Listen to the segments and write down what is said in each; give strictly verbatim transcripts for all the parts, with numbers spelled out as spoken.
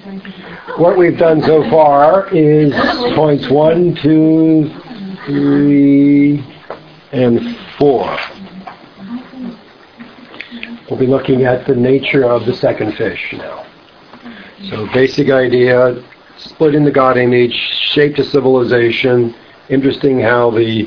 What we've done so far is points one, two, three, and four. We'll be looking at the nature of the second fish now. So basic idea, split in the God image, shaped a civilization. Interesting how the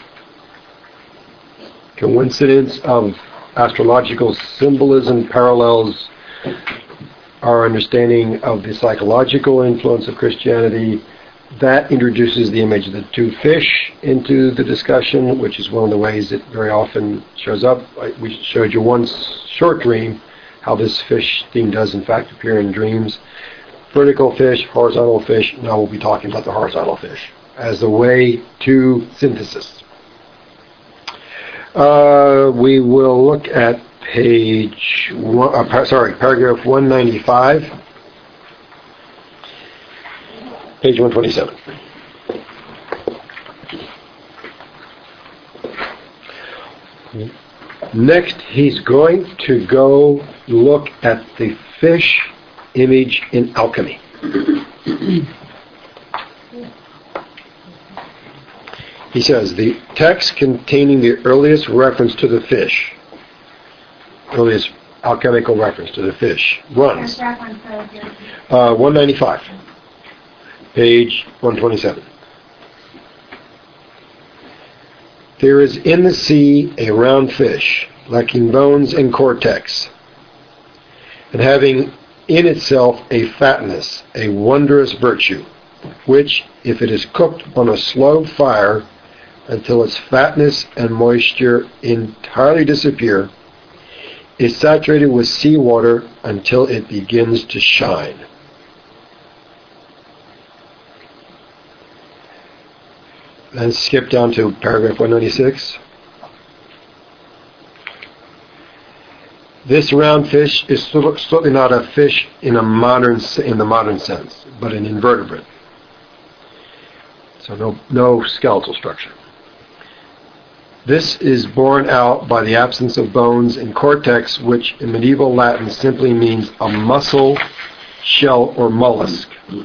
coincidence of astrological symbolism parallels our understanding of the psychological influence of Christianity. That introduces the image of the two fish into the discussion, which is one of the ways it very often shows up. We showed you one short dream, how this fish theme does in fact appear in dreams. Vertical fish, horizontal fish. Now we'll be talking about the horizontal fish as the way to synthesis. Uh, we will look at page one, uh, sorry, paragraph one ninety-five, page one twenty-seven. Next, he's going to go look at the fish image in alchemy. He says, the text containing the earliest reference to the fish, earliest alchemical reference to the fish, runs uh, one ninety-five, page one twenty-seven. There is in the sea a round fish, lacking bones and cortex, and having in itself a fatness, a wondrous virtue, which, if it is cooked on a slow fire until its fatness and moisture entirely disappear, is saturated with seawater until it begins to shine. Then skip down to paragraph one ninety-six. This round fish is certainly not a fish in a modern in the modern sense, but an invertebrate. So no no skeletal structure. This is borne out by the absence of bones and cortex, which in medieval Latin simply means a mussel, shell, or mollusk.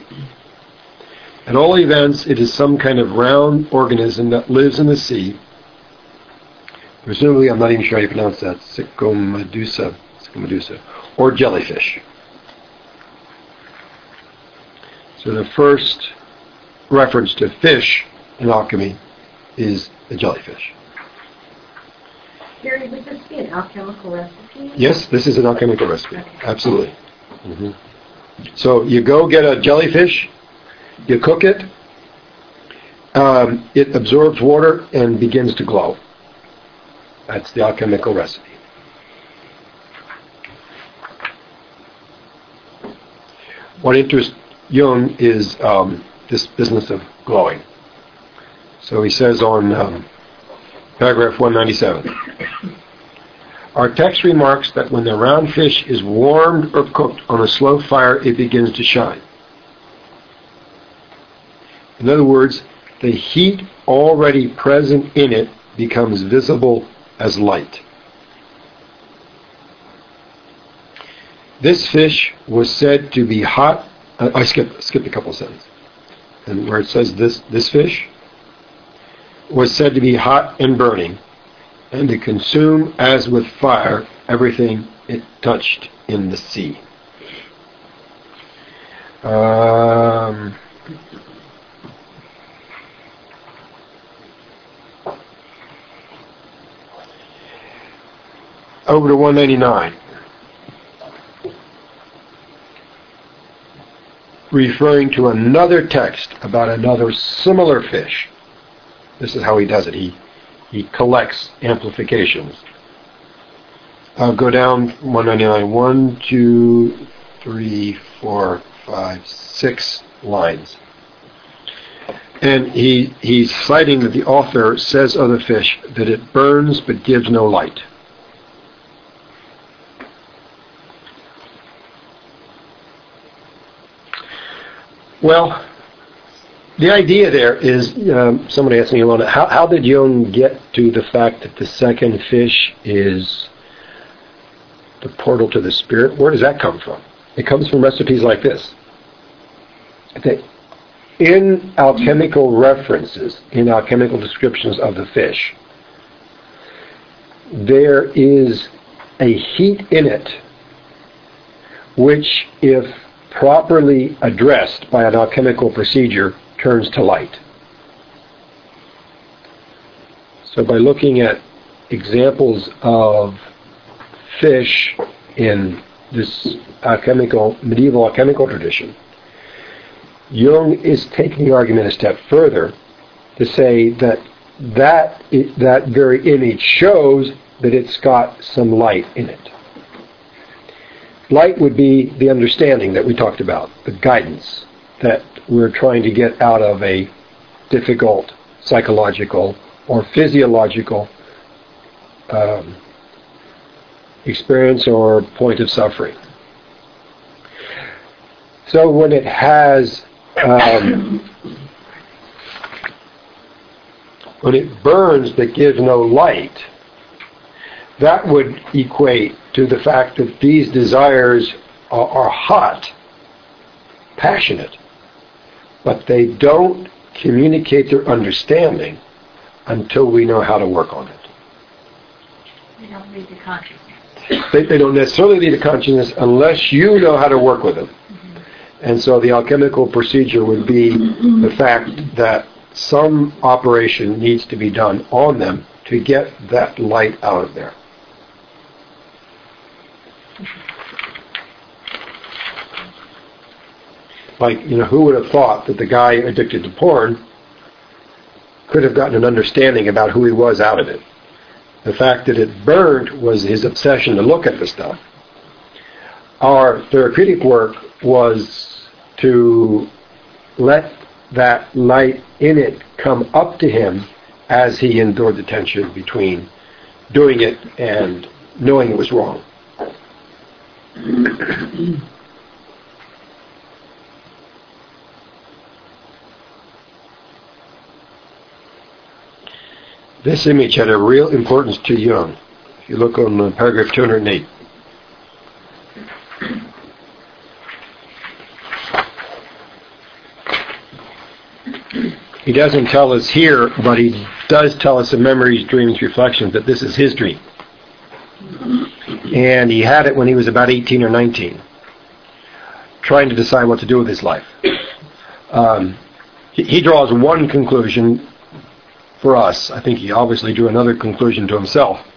At all events, it is some kind of round organism that lives in the sea. Presumably, I'm not even sure how you pronounce that, Cyclomedusa, Cyclomedusa, or jellyfish. So the first reference to fish in alchemy is the jellyfish. Gary, would this be an alchemical recipe? Yes, this is an alchemical recipe. Okay. Absolutely. Mm-hmm. So you go get a jellyfish, you cook it, um, it absorbs water and begins to glow. That's the alchemical recipe. What interests Jung is um, this business of glowing. So he says on um, paragraph one ninety-seven, our text remarks that when the round fish is warmed or cooked on a slow fire, it begins to shine. In other words, the heat already present in it becomes visible as light. This fish was said to be hot. Uh, I skipped, skipped a couple of sentences. And where it says this, this fish was said to be hot and burning, and to consume as with fire everything it touched in the sea. Um, over to one ninety-nine. Referring to another text about another similar fish. This is how he does it. He he collects amplifications. I'll go down one ninety-nine. One, two, three, four, five, six lines. And he he's citing that the author says of the fish that it burns but gives no light. Well, the idea there is, um, somebody asked me a moment, how, how did Jung get to the fact that the second fish is the portal to the spirit? Where does that come from? It comes from recipes like this. that in alchemical references, in alchemical descriptions of the fish, there is a heat in it which, if properly addressed by an alchemical procedure, turns to light. So by looking at examples of fish in this alchemical, medieval alchemical tradition, Jung is taking the argument a step further to say that that, that very image shows that it's got some light in it. Light would be the understanding that we talked about, the guidance that we're trying to get out of a difficult psychological or physiological um, experience or point of suffering. So when it has, um, when it burns but gives no light, that would equate to the fact that these desires are, are hot, passionate, but they don't communicate their understanding until we know how to work on it. They don't lead to consciousness. They, they don't necessarily lead to consciousness unless you know how to work with them. Mm-hmm. And so the alchemical procedure would be the fact that some operation needs to be done on them to get that light out of there. Like, you know, who would have thought that the guy addicted to porn could have gotten an understanding about who he was out of it? The fact that it burned was his obsession to look at the stuff. Our therapeutic work was to let that light in it come up to him as he endured the tension between doing it and knowing it was wrong. This image had a real importance to Jung. If you look on uh, paragraph two hundred eight. He doesn't tell us here, but he does tell us in Memories, Dreams, Reflections that this is his dream. And he had it when he was about eighteen or nineteen, trying to decide what to do with his life. Um, he, he draws one conclusion for us. I think he obviously drew another conclusion to himself.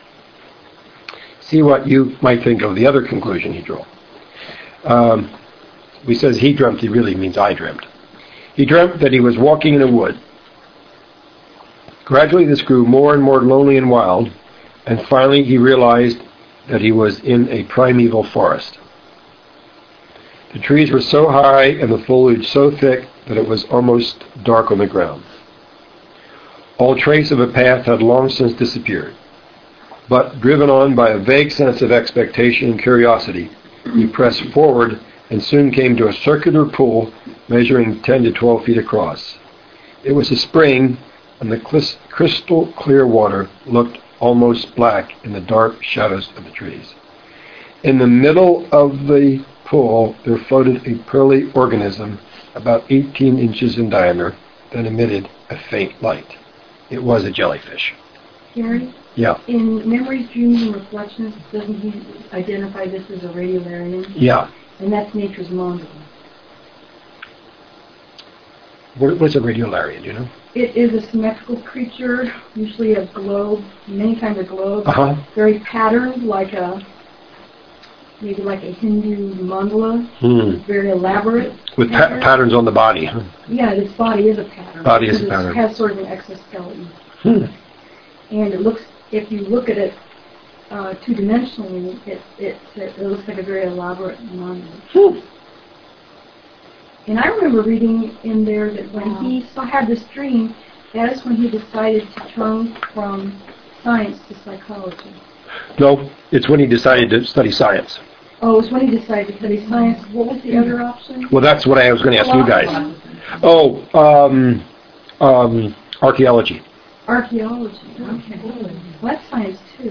See what you might think of the other conclusion he drew. Um, he says he dreamt, he really means I dreamt. He dreamt that he was walking in a wood. Gradually this grew more and more lonely and wild, and finally he realized that he was in a primeval forest. The trees were so high and the foliage so thick that it was almost dark on the ground. All trace of a path had long since disappeared. But, driven on by a vague sense of expectation and curiosity, he pressed forward and soon came to a circular pool measuring ten to twelve feet across. It was a spring, and the crystal clear water looked almost black in the dark shadows of the trees. In the middle of the pool there floated a pearly organism about eighteen inches in diameter that emitted a faint light. It was a jellyfish. Gary? Yeah. In Memories, Dreams, and Reflections, doesn't he identify this as a radiolarian? Yeah. And that's nature's mandala. What, what's a radiolarian, do you know? It is a symmetrical creature, usually a globe, many times a globe, uh-huh. very patterned, like a, maybe like a Hindu mandala, hmm. very elaborate. With pa- patterns on the body. Huh? Yeah, this body is a pattern. Body is a pattern. It has sort of an exoskeleton. Hmm. And it looks, if you look at it uh, two-dimensionally, it, it, it looks like a very elaborate mandala. Hmm. And I remember reading in there that when Wow. he saw, had this dream, that is when he decided to turn from science to psychology. No, it's when he decided to study science. Oh, it was when he decided to study science. What was the other option? Well, that's what I was going to ask you guys. Oh, um, um, archaeology. Archaeology. Okay. Well, that's science too.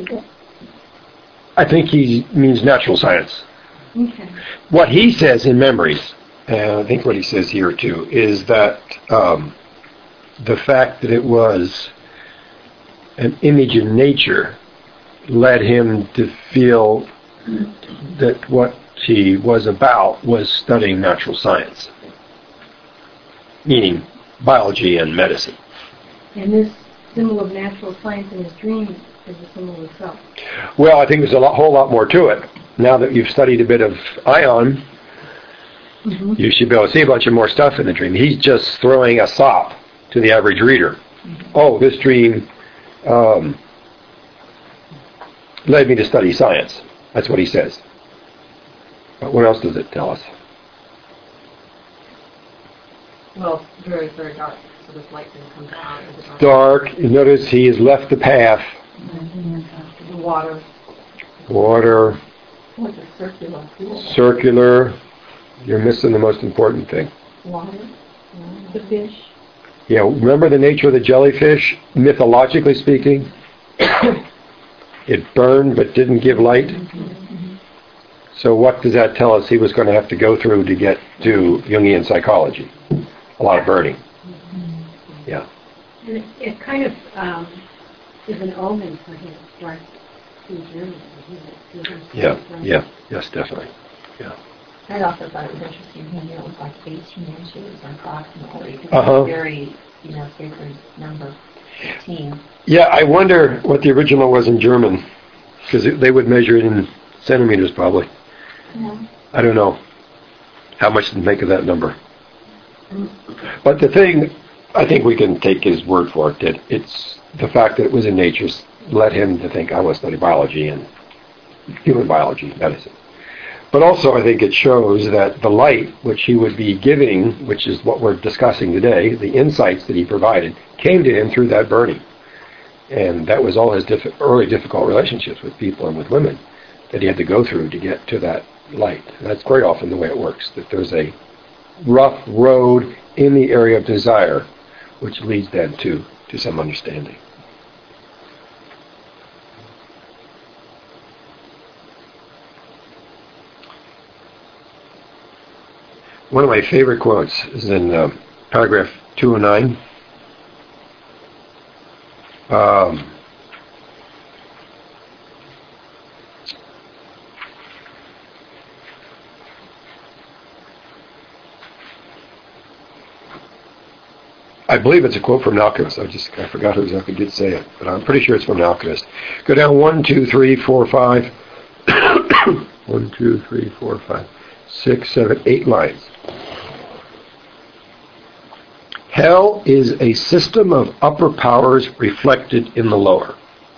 I think he means natural science. Okay. What he says in Memories and I think what he says here too is that um, the fact that it was an image in nature led him to feel that what he was about was studying natural science, meaning biology and medicine. And this symbol of natural science in his dream is a symbol of self. Well, I think there's a lot, whole lot more to it. Now that you've studied a bit of Ion, mm-hmm. you should be able to see a bunch of more stuff in the dream. He's just throwing a sop to the average reader. Mm-hmm. Oh, this dream um, led me to study science. That's what he says. But what else does it tell us? Well, it's very, very dark. So this light then comes out of the dark. Dark. You notice he has left the path. The water. Water. Oh, it's a circular pool. Circular. You're missing the most important thing. Water. The fish. Yeah, remember the nature of the jellyfish? Mythologically speaking, it burned but didn't give light. Mm-hmm. So what does that tell us he was going to have to go through to get to Jungian psychology? A lot of burning. Mm-hmm. Yeah. And it, it kind of um, is an omen for his life in Germany. Yeah, yeah, yes, definitely. Yeah. I also thought it was interesting. He knew it was like eighteen inches approximately. Uh-huh. Very, you know, sacred number, eighteen. Yeah, I wonder what the original was in German, because they would measure it in centimeters probably. Yeah. I don't know how much to make of that number. But the thing, I think we can take his word for it, that it's the fact that it was in nature led him to think, I want to study biology and human biology, medicine. But also I think it shows that the light which he would be giving, which is what we're discussing today, the insights that he provided, came to him through that burning. And that was all his diff- early difficult relationships with people and with women that he had to go through to get to that light. And that's quite often the way it works, that there's a rough road in the area of desire which leads then to, to some understanding. One of my favorite quotes is in uh, paragraph two oh nine. Um, I believe it's a quote from an alchemist. I just I forgot who exactly did say it, but I'm pretty sure it's from an alchemist. Go down one, two, three, four, five. one, two, three, four, five, six, seven, eight lines. Hell is a system of upper powers reflected in the lower.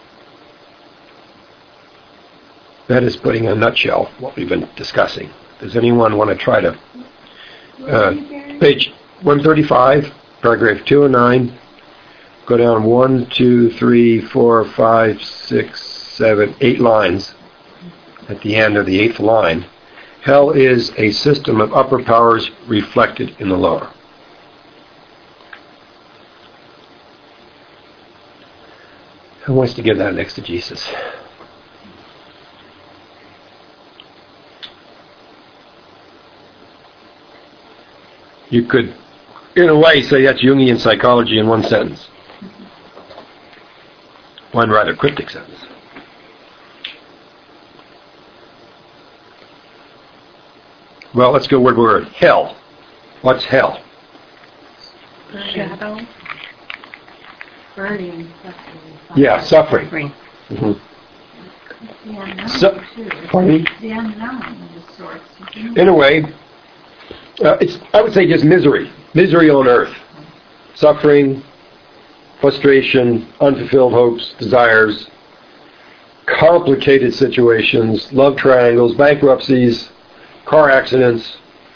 That is putting in a nutshell what we've been discussing. Does anyone want to try to... Uh, page one thirty-five, paragraph two oh nine. Go down one, two, three, four, five, six, seven, eight lines. At the end of the eighth line. Hell is a system of upper powers reflected in the lower. Who wants to give that an exegesis? You could, in a way, say that's Jungian psychology in one sentence. One rather cryptic sentence. Well, let's go word by word. Hell. What's hell? Shadow. Burning. Suffering. Yeah, suffering. suffering. Mm-hmm. So, pardon me? The unknown of sorts. In a way, uh, it's I would say just misery. Misery on earth. Suffering, frustration, unfulfilled hopes, desires, complicated situations, love triangles, bankruptcies, car accidents,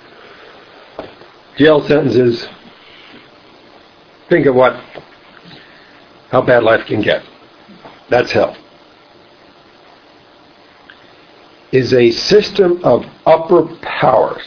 jail sentences. Think of what, how bad life can get. That's hell. Is a system of upper powers.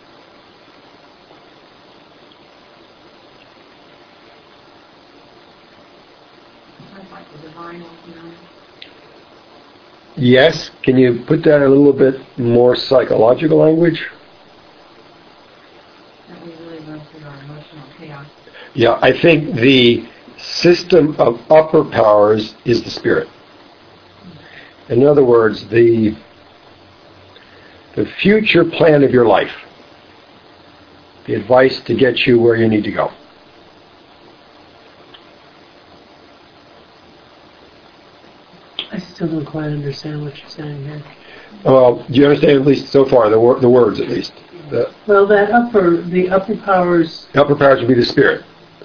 Yes, can you put that in a little bit more psychological language? we really run through our emotional chaos. Yeah, I think the system of upper powers is the spirit. In other words, the the future plan of your life, the advice to get you where you need to go. I still don't quite understand what you're saying here. Well, do you understand at least so far, the, wor- the words at least? The Well, that upper, the upper powers, upper powers would be the spirit.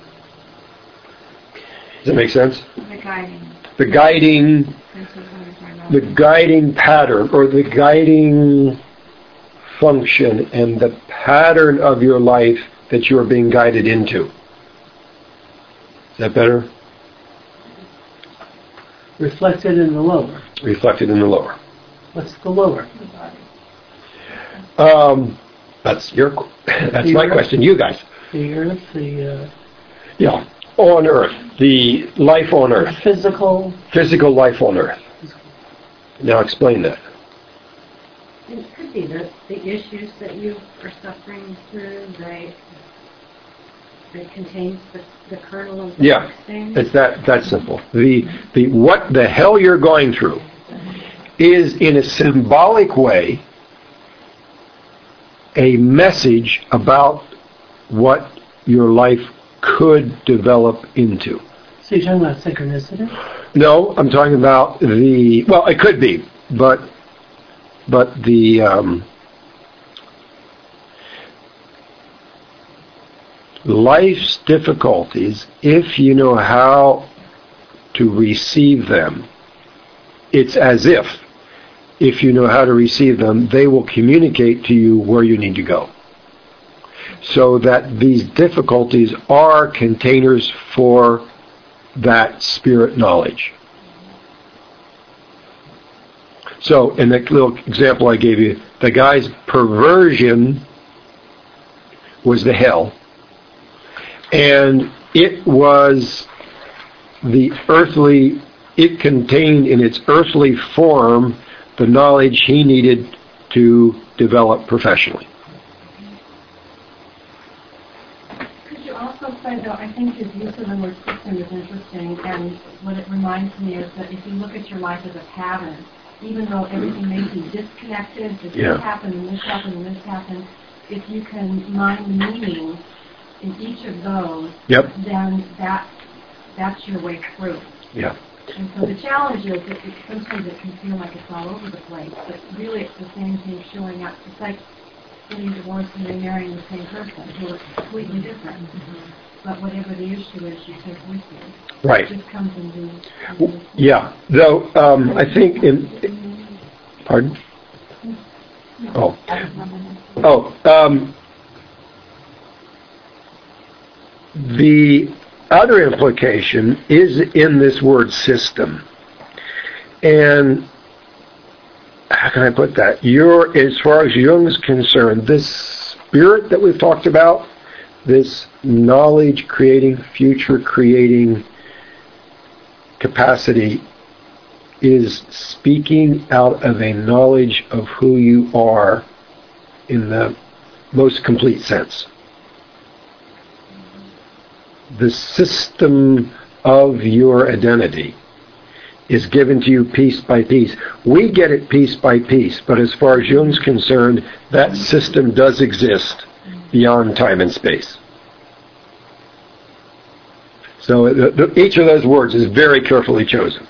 Does that make sense? The guiding. The guiding, the guiding pattern, or the guiding function and the pattern of your life that you are being guided into. Is that better? reflected in the lower. Reflected in the lower. What's the lower? Um, that's your. That's The my earth? question. You guys. The earth, the uh, Yeah. On Earth, the life on Earth, physical. physical life on Earth. Now explain that. It could be the, the issues that you are suffering through, they, it contains the, the kernel of the Yeah, thing. it's that that simple. The the what the hell you're going through is in a symbolic way a message about what your life could develop into. So you're talking about synchronicity? No, I'm talking about the, well, it could be, but but the um, life's difficulties, if you know how to receive them, it's as if, if you know how to receive them, they will communicate to you where you need to go. So that these difficulties are containers for that spirit knowledge. So, in that little example I gave you, the guy's perversion was the hell, and it was the earthly, it contained in its earthly form the knowledge he needed to develop professionally. Could you also say, though, I think his use of the word system is interesting, and what it reminds me is that if you look at your life as a pattern, even though everything may be disconnected, that Yeah. this happened and this happened and this happened, if you can mine the meaning in each of those, Yep. then that that's your way through. Yeah. And so the challenge is that it, sometimes it can feel like it's all over the place, but really it's the same thing showing up. It's like getting divorced and remarrying the same person who are completely different. But whatever the issue is, you take with you. Right. It just comes in these. in these- Yeah. Though um, I think in. Pardon? Oh. Oh. Um, the other implication is in this word system, and how can I put that? You're, as far as Jung's concerned, this spirit that we've talked about, this knowledge creating, future creating capacity, is speaking out of a knowledge of who you are in the most complete sense. The system of your identity is given to you piece by piece. We get it piece by piece, but as far as Jung's concerned, that system does exist beyond time and space. So the, the, each of those words is very carefully chosen.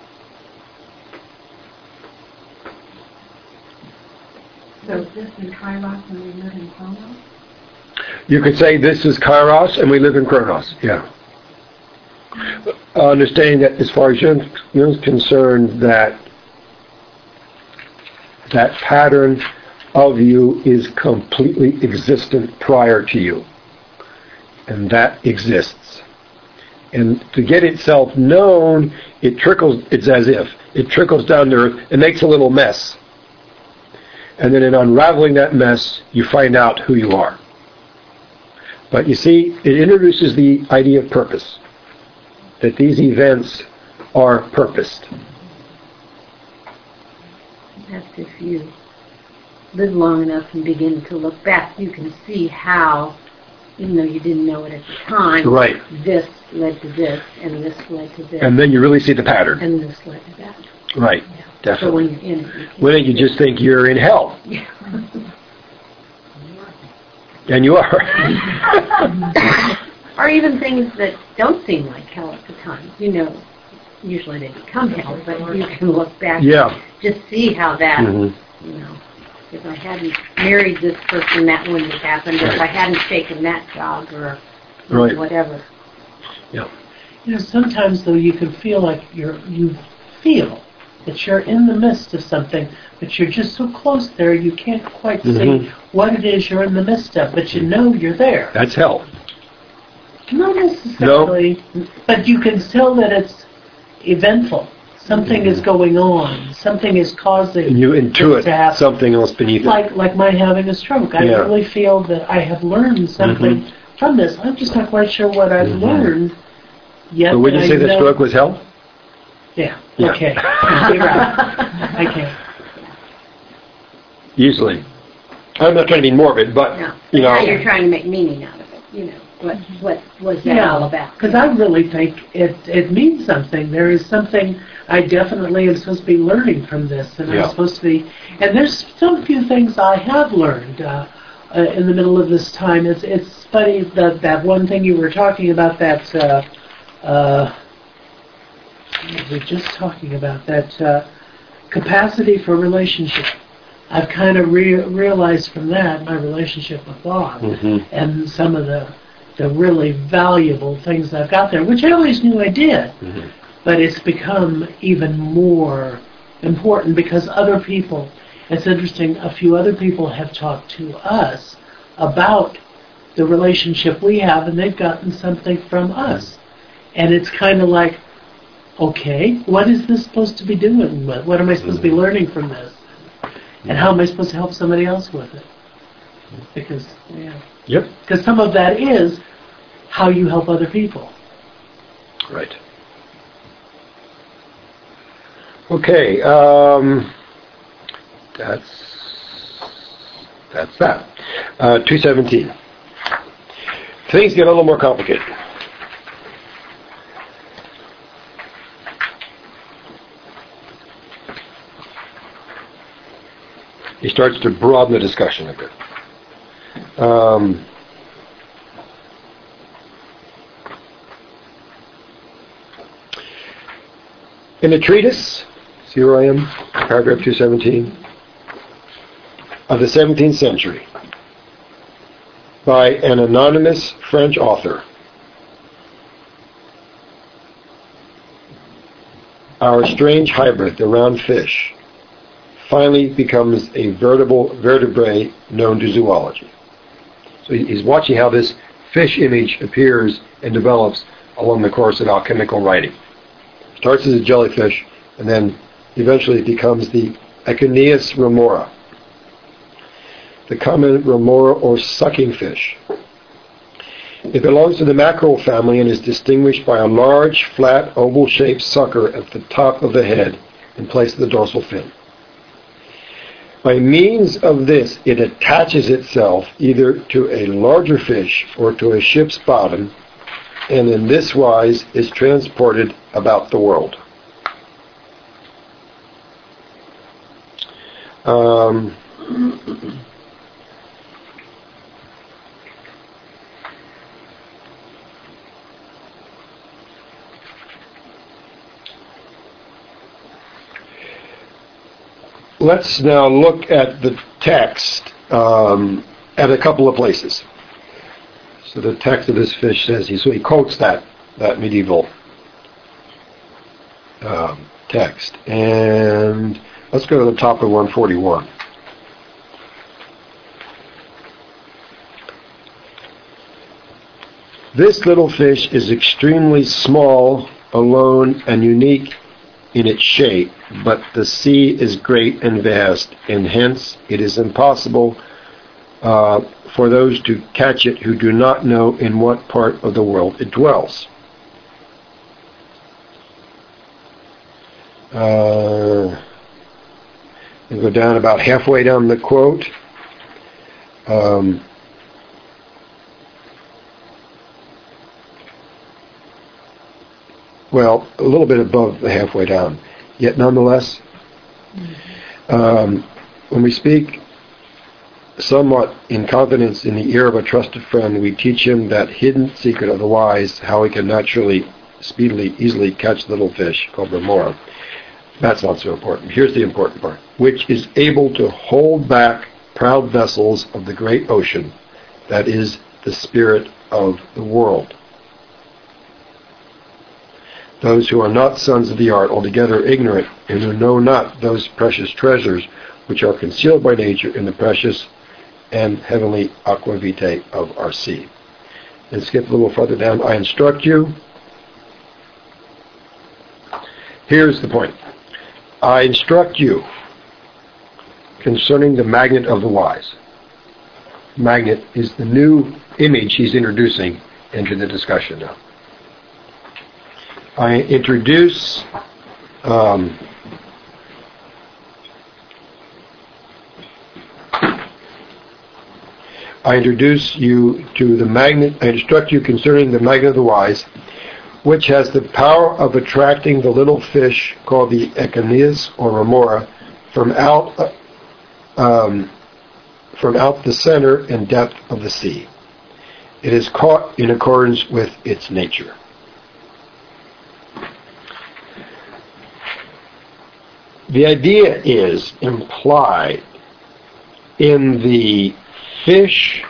So is this in Kairos and we live in Chronos? You could say this is Kairos and we live in Chronos, yeah. Uh, understanding that as far as Jung, Jung's concerned, that that pattern of you is completely existent prior to you. And that exists. And to get itself known, it trickles, it's as if, it trickles down to earth and makes a little mess. And then in unraveling that mess, you find out who you are. But you see, it introduces the idea of purpose, that these events are purposed. That's if you live long enough and begin to look back, you can see how even though you didn't know it at the time. Right. This led to this, and this led to this. And then you really see the pattern. And this led to that. Right. Yeah. Definitely. So when you're in it, you can't. When you just think you're in hell. Yeah. And you are. Or even things that don't seem like hell at the time. You know, usually they become hell, but you can look back Yeah. and just see how that, Mhm. you know, if I hadn't married this person, that wouldn't have happened. Or if I hadn't taken that job, or you know, Right. whatever. Yeah. You know, sometimes though you can feel like you're, you feel that you're in the midst of something, but you're just so close there you can't quite Mhm. see what it is you're in the midst of, but you know you're there. That's hell. Not necessarily, but you can tell that it's eventful. Something is going on. Something is causing And you this intuit to happen. something else beneath it. Like like my having a stroke. I Yeah. really feel that I have learned something from this. I'm just not quite sure what I've Mhm. learned yet. But would you I say that know- stroke was hell? Yeah. Yeah. Okay. You're right. I can. Usually. I'm not trying to be morbid, but, No. you Now know. you're trying to make meaning out of it. You know, what what was that all about? Because I really think it it means something. There is something I definitely am supposed to be learning from this, and Yeah. I'm supposed to be. And there's still a few things I have learned uh, uh, in the middle of this time. It's it's funny that that one thing you were talking about, that uh, uh, we were just talking about that uh, capacity for relationship. I've kind of re- realized from that my relationship with God Mhm. and some of the the really valuable things I've got there, which I always knew I did, Mhm. but it's become even more important because other people, it's interesting, a few other people have talked to us about the relationship we have, and they've gotten something from us. And it's kind of like, okay, what is this supposed to be doing? What, what am I supposed to be learning from this? And how am I supposed to help somebody else with it? Because, yeah. Yep. Because some of that is how you help other people. Right. Okay. Um, that's that's that. Uh, two seventeen. Things get a little more complicated. He starts to broaden the discussion a bit. Um, in a treatise, see where I am? Paragraph two seventeen, of the seventeenth century, by an anonymous French author, our strange hybrid, the round fish, finally becomes a veritable vertebrae known to zoology. So he's watching how this fish image appears and develops along the course of alchemical writing. Starts as a jellyfish, and then eventually it becomes the Echeneis remora, the common remora or sucking fish. It belongs to the mackerel family and is distinguished by a large, flat, oval-shaped sucker at the top of the head in place of the dorsal fin. By means of this, it attaches itself either to a larger fish or to a ship's bottom, and in this wise is transported about the world. Um, Let's now look at the text um, at a couple of places. So the text of this fish says, he, so he quotes that, that medieval um, text. And let's go to the top of one forty-one. This little fish is extremely small, alone, and unique in its shape, but the sea is great and vast, and hence it is impossible uh, for those to catch it who do not know in what part of the world it dwells. Uh, and go down about halfway down the quote. Um, well, a little bit above the halfway down. Yet nonetheless, um, when we speak somewhat in confidence in the ear of a trusted friend, we teach him that hidden secret of the wise, how he can naturally, speedily, easily catch little fish, called remora. That's not so important. Here's the important part. Which is able to hold back proud vessels of the great ocean, that is the spirit of the world. Those who are not sons of the art, altogether ignorant, and who know not those precious treasures which are concealed by nature in the precious and heavenly aqua vitae of our sea. And skip a little further down. I instruct you. Here's the point. I instruct you concerning the magnet of the wise. Magnet is the new image he's introducing into the discussion now. I introduce um, I introduce you to the magnet, I instruct you concerning the magnet of the wise, which has the power of attracting the little fish called the echinias or remora from out uh, um, from out the center and depth of the sea. It is caught in accordance with its nature. The idea is implied in the fish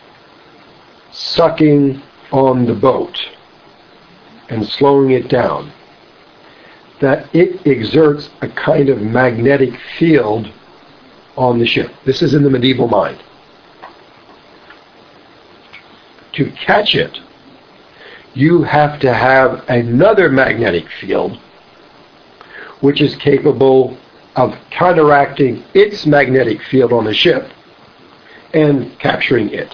sucking on the boat and slowing it down, that it exerts a kind of magnetic field on the ship. This is in the medieval mind. To catch it, you have to have another magnetic field which is capable of counteracting its magnetic field on the ship and capturing it.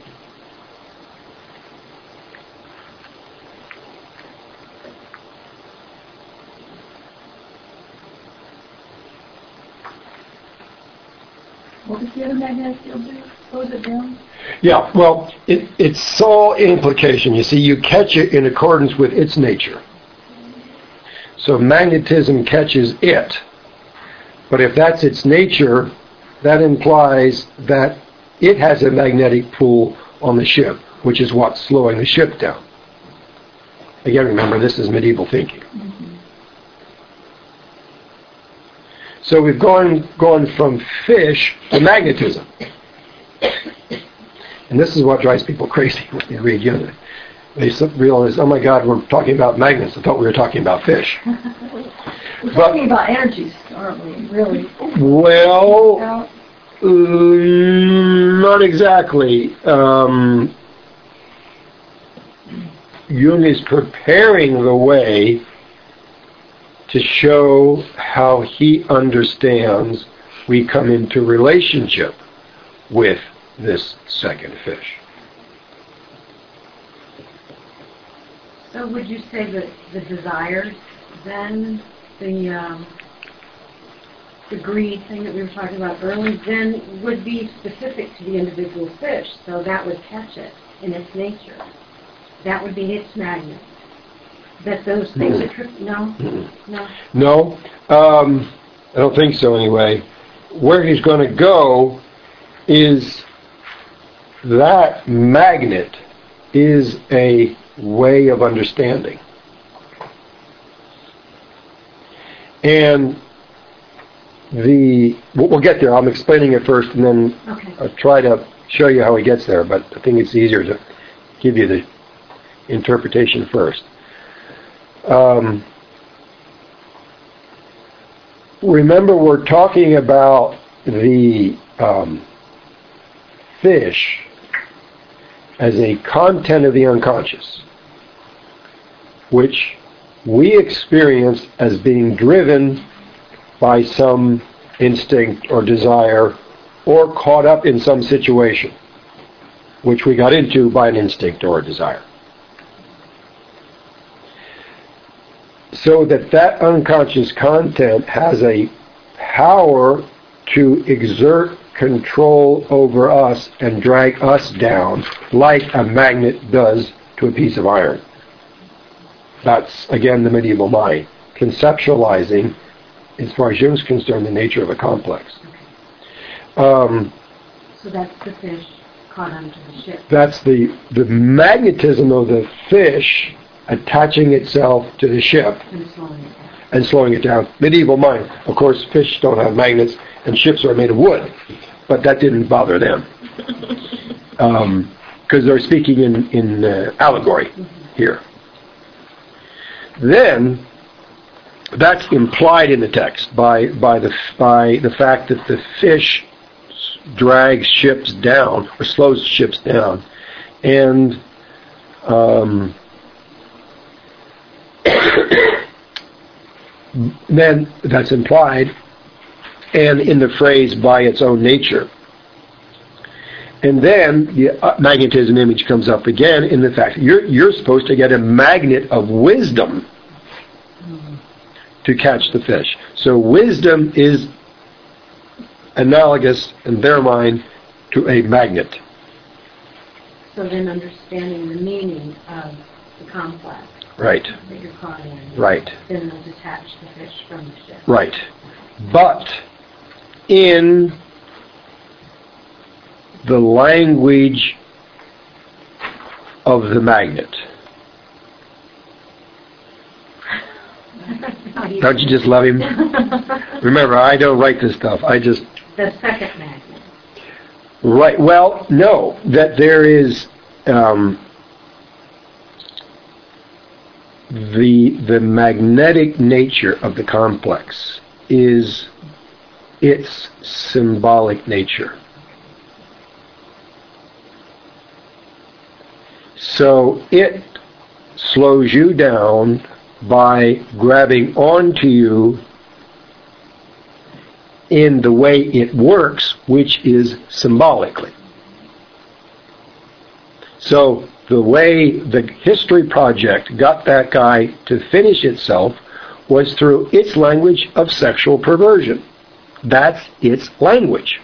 What does the other magnetic field do? Slows it down? Yeah, well, it, it's all implication. You see, you catch it in accordance with its nature. So magnetism catches it. But if that's its nature, that implies that it has a magnetic pull on the ship, which is what's slowing the ship down. Again, remember, this is medieval thinking. Mm-hmm. So we've gone gone from fish to magnetism. And this is what drives people crazy when they read Jung. They realize, oh my God, we're talking about magnets. I thought we were talking about fish. We're but, talking about energies, aren't we, really? Well, uh, not exactly. Um, Jung is preparing the way to show how he understands we come into relationship with this second fish. So would you say that the desires, then, the um, the greed thing that we were talking about earlier, then would be specific to the individual fish, so that would catch it in its nature. That would be its magnet. That those things mm. are tricky. No? Mm. No? No. Um, I don't think so anyway. Where he's going to go is that magnet is a way of understanding. And the we'll, we'll get there. I'm explaining it first, and then okay. I'll try to show you how he gets there. But I think it's easier to give you the interpretation first. Um, remember, we're talking about the um, fish as a content of the unconscious, which we experience as being driven by some instinct or desire or caught up in some situation, which we got into by an instinct or a desire. So that that unconscious content has a power to exert control over us and drag us down like a magnet does to a piece of iron. That's, again, the medieval mind. Conceptualizing, as far as Jung's concerned, the nature of a complex. Um, So that's the fish caught onto the ship. that's the, the magnetism of the fish attaching itself to the ship And slowing it down. and slowing it down. Medieval mind. Of course, fish don't have magnets, and ships are made of wood. But that didn't bother them. Um, because they're speaking in, in uh, allegory here. Then, that's implied in the text by, by, the, by the fact that the fish drags ships down, or slows ships down. And um, then that's implied, and in the phrase by its own nature. And then the magnetism image comes up again in the fact that you're, you're supposed to get a magnet of wisdom to catch the fish. So wisdom is analogous, in their mind, to a magnet. So then understanding the meaning of the complex Right, that you're caught in. right, Then they'll detach the fish from the ship. right. But in the language of the magnet. Don't you just love him? Remember, I don't write this stuff. I just... The second magnet. Right. Well, no. That there is... Um, the the magnetic nature of the complex is its symbolic nature. So it slows you down by grabbing onto you in the way it works, which is symbolically. So the way the History Project got that guy to finish itself was through its language of sexual perversion. That's its language.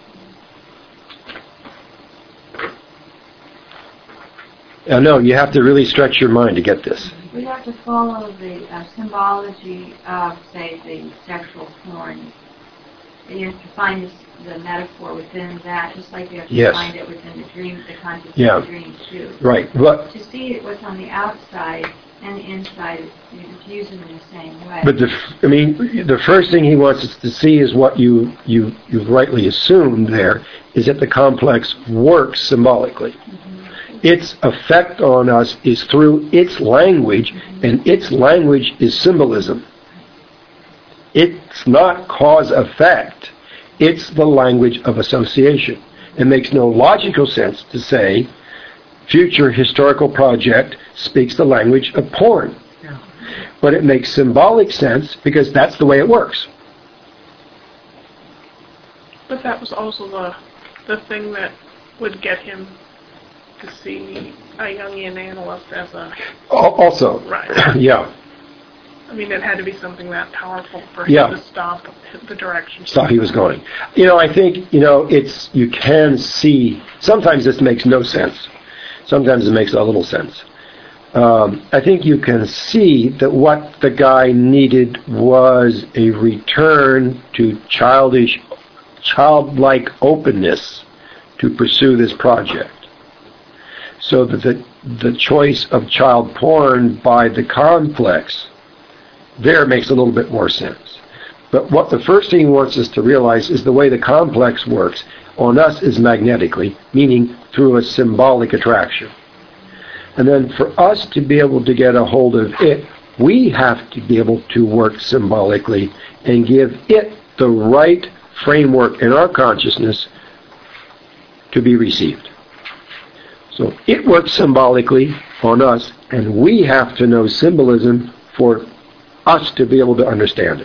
I know, you have to really stretch your mind to get this. We have to follow the uh, symbology of, say, the sexual porn. You have to find this, the metaphor within that, just like you have to Yes. find it within the dream, the context Yeah. of the dream too. Right. But To see what's on the outside and the inside, you have to use them in the same way. But the, f- I mean, the first thing he wants us to see is what you you you've rightly assumed there is that the complex works symbolically. Its effect on us is through its language, and its language is symbolism. It's not cause-effect. It's the language of association. It makes no logical sense to say future historical project speaks the language of porn. No. But it makes symbolic sense because that's the way it works. But that was also the the thing that would get him to see a Jungian analyst as a Al- Also, right. yeah, I mean, it had to be something that powerful for Yeah. him to stop the direction. stop he was going. You know, I think, you know, it's, you can see, sometimes this makes no sense. Sometimes it makes a little sense. Um, I think you can see that what the guy needed was a return to childish, childlike openness to pursue this project. So that the, the choice of child porn by the complex there makes a little bit more sense. But what the first thing he wants us to realize is the way the complex works on us is magnetically, meaning through a symbolic attraction. And then for us to be able to get a hold of it, we have to be able to work symbolically and give it the right framework in our consciousness to be received. So it works symbolically on us, and we have to know symbolism for us to be able to understand it.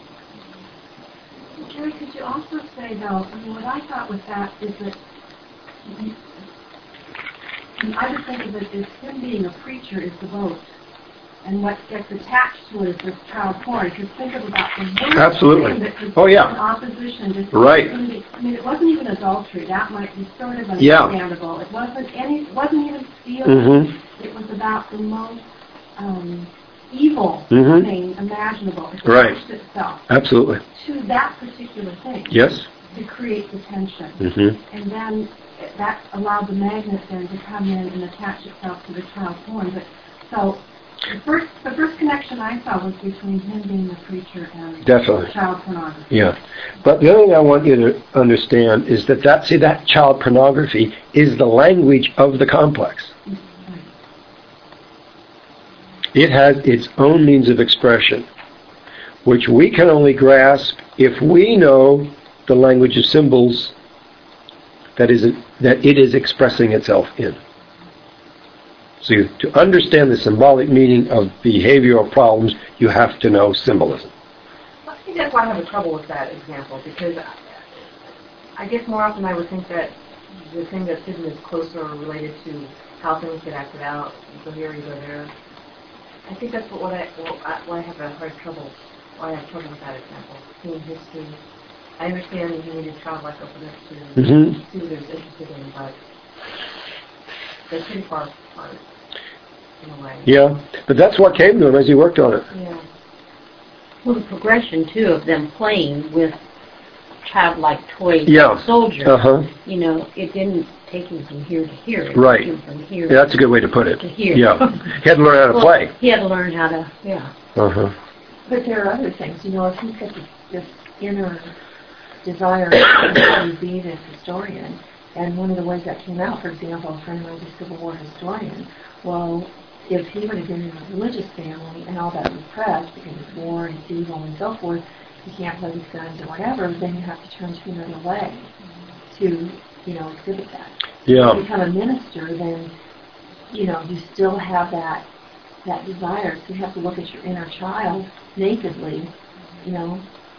Jerry, could you also say, though, I mean, what I thought with that is that you- I would think of it as him being a preacher is the boat, and what gets attached to it is this child porn. Because think of about the one Absolutely. thing that was Oh, yeah. in opposition to Right. I mean, it wasn't even adultery. That might be sort of Yeah. understandable. It wasn't any. It wasn't even stealing. Mm-hmm. It was about the most um, evil Mhm. thing imaginable. It Right. attached itself Absolutely. to that particular thing Yes. to create the tension. Mm-hmm. And then that allowed the magnet then to come in and attach itself to the child porn. But so the first the first connection I saw was between him being the preacher and Definitely. child pornography. Yeah. But the other thing I want you to understand is that that, see, that child pornography is the language of the complex. It has its own means of expression, which we can only grasp if we know the language of symbols that is that it is expressing itself in. So you, to understand the symbolic meaning of behavioral problems, you have to know symbolism. I think that's why I have a trouble with that example, because I guess more often I would think that the thing that's hidden is closer related to how things get acted out. You go here, you go there. I think that's what, what I well, I, why I have a hard trouble. Why I have trouble with that example. Seeing history. I understand that you needed childlike openness to Mm-hmm. see what they're interested in, but they're pretty far apart in a way. Yeah, but that's what came to him as he worked on it. Yeah. Well, the progression, too, of them playing with childlike toys Yeah. and soldiers, Uh-huh. you know, it didn't take him from here to here. It Right. took him from here Yeah, that's a good way to put it. to here. Yeah. He had to learn how to Well, play. He had to learn how to, yeah. Uh-huh. But there are other things, you know, if he's got this, this inner desire to be this historian, and one of the ways that came out, for example, a friend of mine's a Civil War historian, well, if he would have been in a religious family and all that repressed because it's war and it's evil and so forth, you can't play with guns or whatever, then you have to turn to another way to, you know, exhibit that. If you Yeah. become a minister, then, you know, you still have that that desire. So you have to look at your inner child nakedly, you know.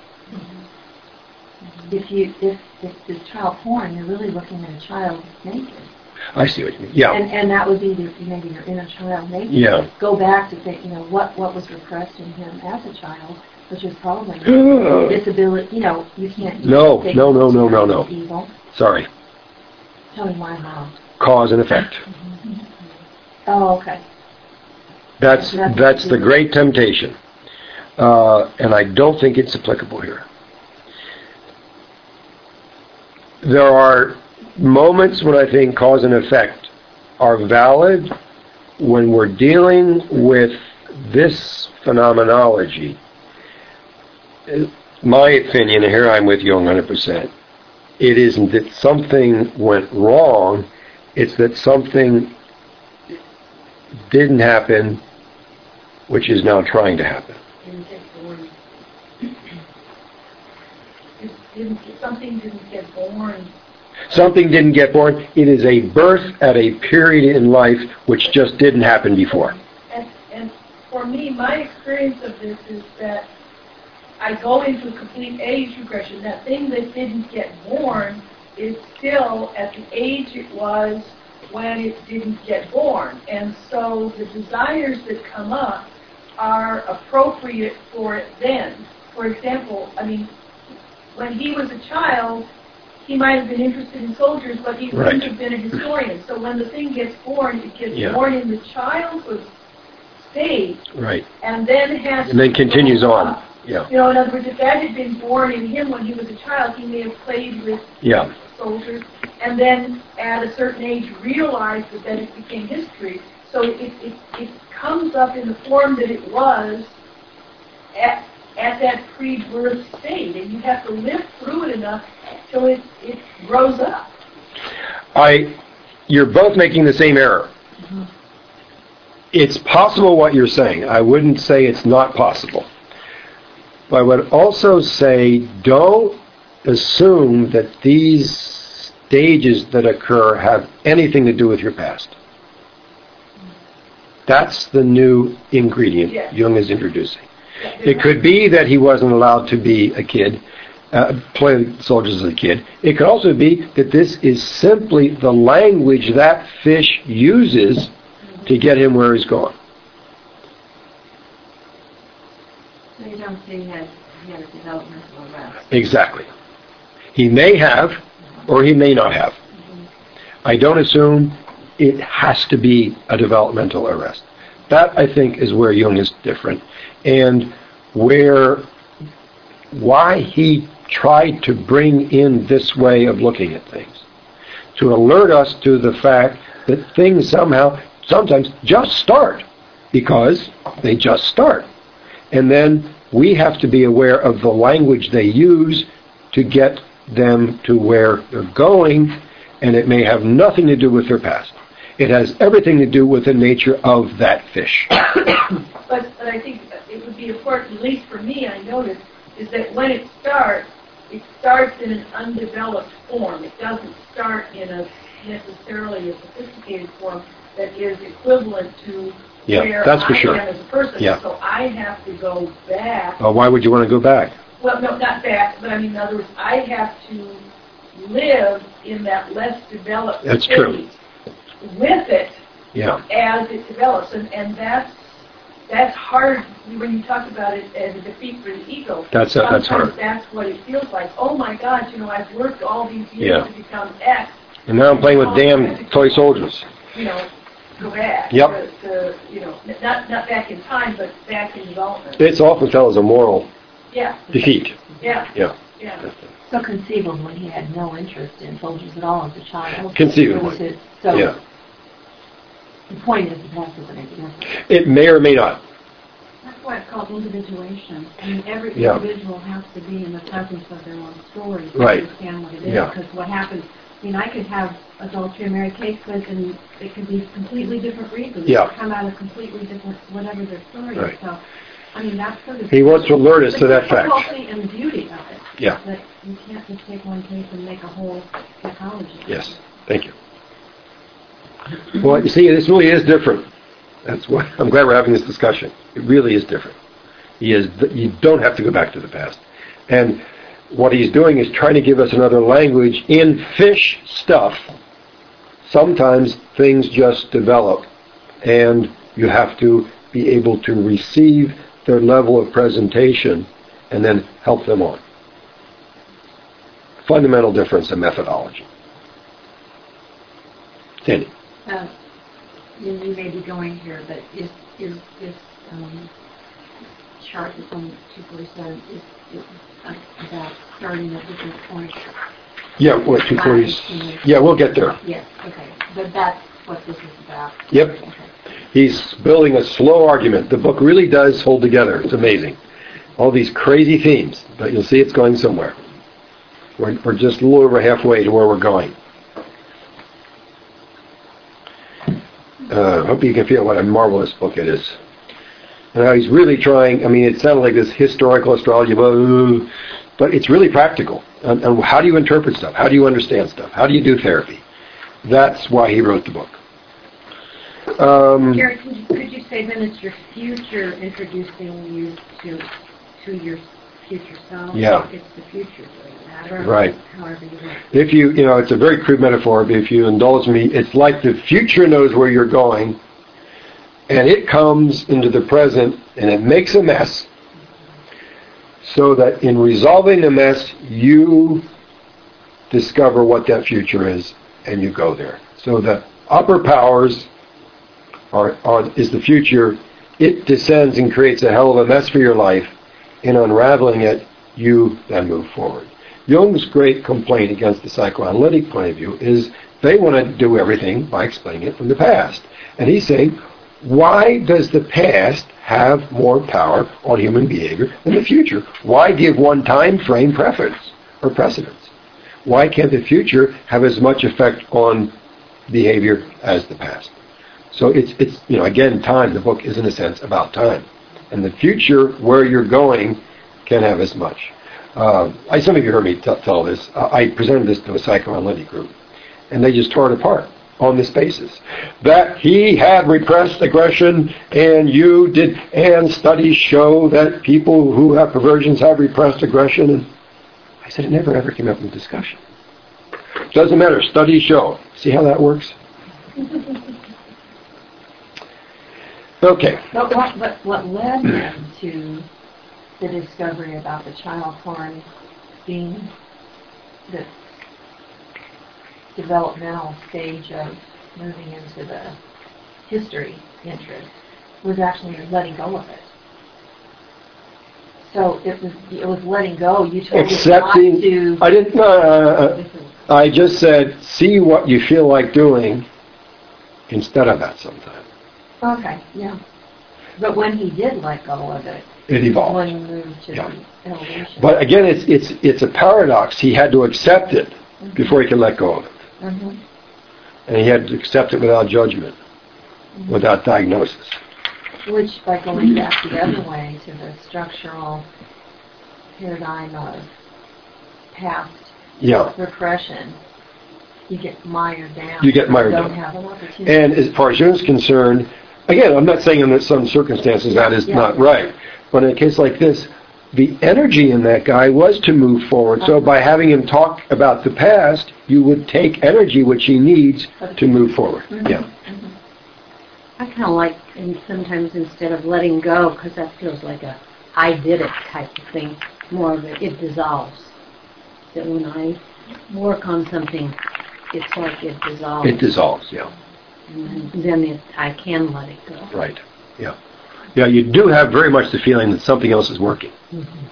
If you if if this child porn, you're really looking at a child naked, I see what you mean. Yeah. and and that would be the, maybe your inner child naked. Yeah. Go back to think, you know, what what was repressed in him as a child, which was probably disability. You know, you can't. No, take no, no, no, no, child no. Evil. Sorry. Tell me why now. Cause and effect. Oh, okay. That's that's the great temptation. Uh, and I don't think it's applicable here. There are moments when I think cause and effect are valid when we're dealing with this phenomenology. My opinion, and here I'm with you one hundred percent, it isn't that something went wrong, it's that something didn't happen, which is now trying to happen. Didn't get born. It didn't, something didn't get born. Something didn't get born. It is a birth at a period in life which just didn't happen before. And, and for me, my experience of this is that I go into complete age regression. That thing that didn't get born is still at the age it was when it didn't get born. And so the desires that come up are appropriate for it then. For example, I mean, when he was a child, he might have been interested in soldiers, but he Right. wouldn't have been a historian. So when the thing gets born, it gets Yeah. born in the childhood stage, Right. and then has And then to continues grow on. up. Yeah. You know, in other words, if that had been born in him when he was a child, he may have played with Yeah. soldiers, and then at a certain age realized that then it became history. So it, it, it comes up in the form that it was at, at that pre-birth state, and you have to live through it enough till it, it grows up. I, you're both making the same error. It's possible what you're saying. I wouldn't say it's not possible. But I would also say don't assume that these stages that occur have anything to do with your past. That's the new ingredient Yes. Jung is introducing. It could be that he wasn't allowed to be a kid, uh, play soldiers as a kid. It could also be that this is simply the language that fish uses to get him where he's going. So you don't see he had, he had a developmental arrest. Exactly. He may have, or he may not have. I don't assume it has to be a developmental arrest. That, I think, is where Jung is different, and where, why he tried to bring in this way of looking at things, to alert us to the fact that things somehow, sometimes just start, because they just start. And then we have to be aware of the language they use to get them to where they're going, and it may have nothing to do with their past. It has everything to do with the nature of that fish. But, but I think it would be important, at least for me, I noticed, is that when it starts, it starts in an undeveloped form. It doesn't start in a necessarily a sophisticated form that is equivalent to Yeah, where that's for I sure. am as a person. Yeah. So I have to go back. Uh, why would you want to go back? Well, no, not back, but I mean, in other words, I have to live in that less developed That's state true. with it Yeah. as it develops, and and that's that's hard when you talk about it as a defeat for the ego. That's uh, that's Sometimes hard. that's what it feels like. Oh my gosh, you know, I've worked all these years Yeah. to become X. And now I'm playing with damn toy soldiers. You know, go back. Yep. To, to, you know, not not back in time, but back in development. It's often felt as a moral Yeah. defeat. Yeah. Yeah. Yeah. So conceivably, he had no interest in soldiers at all as a child. Conceivably. It was his- So Yeah. the point is, it has to make a difference. It may or may not. That's why it's called individuation. I mean, every Yeah. individual has to be in the presence of their own story to Right. understand what it is. Yeah. Because what happens, I mean, I could have adultery and Mary Kate Smith, and it could be completely different reasons. Yeah. It could come out of completely different, whatever their story Right. is. So, I mean, that's sort of... He wants to alert us to that fact. The difficulty and beauty of it. Yeah. That you can't just take one case and make a whole psychology. Yes. Thank you. Well, you see, this really is different. That's why I'm glad we're having this discussion. It really is different. He is. You don't have to go back to the past. And what he's doing is trying to give us another language in fish stuff. Sometimes things just develop, and you have to be able to receive their level of presentation and then help them on. Fundamental difference in methodology. Sandy. Uh, you, you may be going here, but is is this um, chart that's on two forty-seven is, is uh, about starting at different points? Yeah, what, two forties? Yeah, we'll get there. Yes, okay. But that's what this is about. Yep. Okay. He's building a slow argument. The book really does hold together. It's amazing. All these crazy themes, but you'll see it's going somewhere. We're, we're just a little over halfway to where we're going. Uh, I hope you can feel what a marvelous book it is. And how he's really trying, I mean, it sounded like this historical astrology, blah, but it's really practical. And, and how do you interpret stuff? How do you understand stuff? How do you do therapy? That's why he wrote the book. Um, Gary, could you, could you say then it's your future introducing you to to your future self? Yeah. It's the future doing that, or Right. however you want. If you, you know, it's a very crude metaphor, but if you indulge me, it's like the future knows where you're going, and it comes into the present, and it makes a mess, so that in resolving the mess, you discover what that future is, and you go there. So the upper powers are, are is the future. It descends and creates a hell of a mess for your life. In unraveling it, you then move forward. Jung's great complaint against the psychoanalytic point of view is they want to do everything by explaining it from the past. And he's saying, why does the past have more power on human behavior than the future? Why give one time frame preference or precedence? Why can't the future have as much effect on behavior as the past? So it's, it's you know, again, time. The book is, in a sense, about time. And the future, where you're going, can have as much. Uh, I, some of you heard me t- tell this. Uh, I presented this to a psychoanalytic group, and they just tore it apart on this basis. That he had repressed aggression, and you did, and studies show that people who have perversions have repressed aggression. And I said, it never ever came up in discussion. Doesn't matter. Studies show. See how that works? Okay. But what, but what led them to the discovery about the child porn being the developmental stage of moving into the history interest was actually letting go of it. So it was it was letting go. You told Accepting. me not to. I didn't. Uh, I just said, see what you feel like doing instead of that sometimes. Okay, yeah. But when he did let go of it, It evolved. when he moved to Yeah. the elevation. But again, it's it's it's a paradox. He had to accept it before he could let go of it, Mm-hmm. and he had to accept it without judgment, Mm-hmm. without diagnosis. Which, by going back the other way to the structural paradigm of past Yeah. repression, you get mired down. You get mired you don't down. have an opportunity. And as far as Jung's concerned, again, I'm not saying in some circumstances that is Yeah. not right, but in a case like this, the energy in that guy was to move forward. So by having him talk about the past, you would take energy which he needs to move forward. Mhm. Yeah. Mhm. I kind of like, and sometimes instead of letting go, because that feels like a I did it type of thing, more of a it dissolves. That when I work on something, it's like it dissolves. It dissolves, yeah. And then it, I can let it go. Right. Yeah. Yeah, you do have very much the feeling that something else is working. Mm-hmm.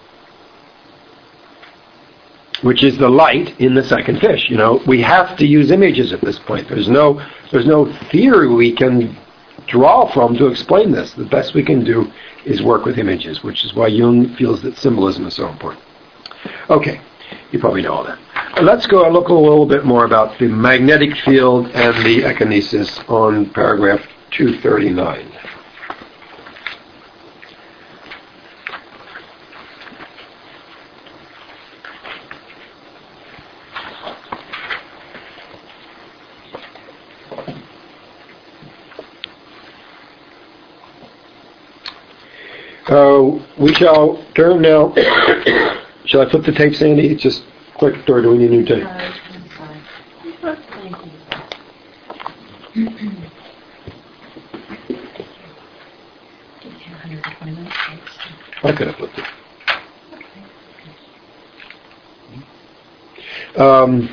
Which is the light in the second fish. You know, we have to use images at this point. There's no there's no theory we can draw from to explain this. The best we can do is work with images, which is why Jung feels that symbolism is so important. Okay, you probably know all that. Let's go and look a little bit more about the magnetic field and the ekinesis on paragraph two thirty-nine. Uh, we shall turn now. Shall I flip the tape, Sandy? It's just quick, or do we need a new tape? Thank you. I could have flipped it. Um,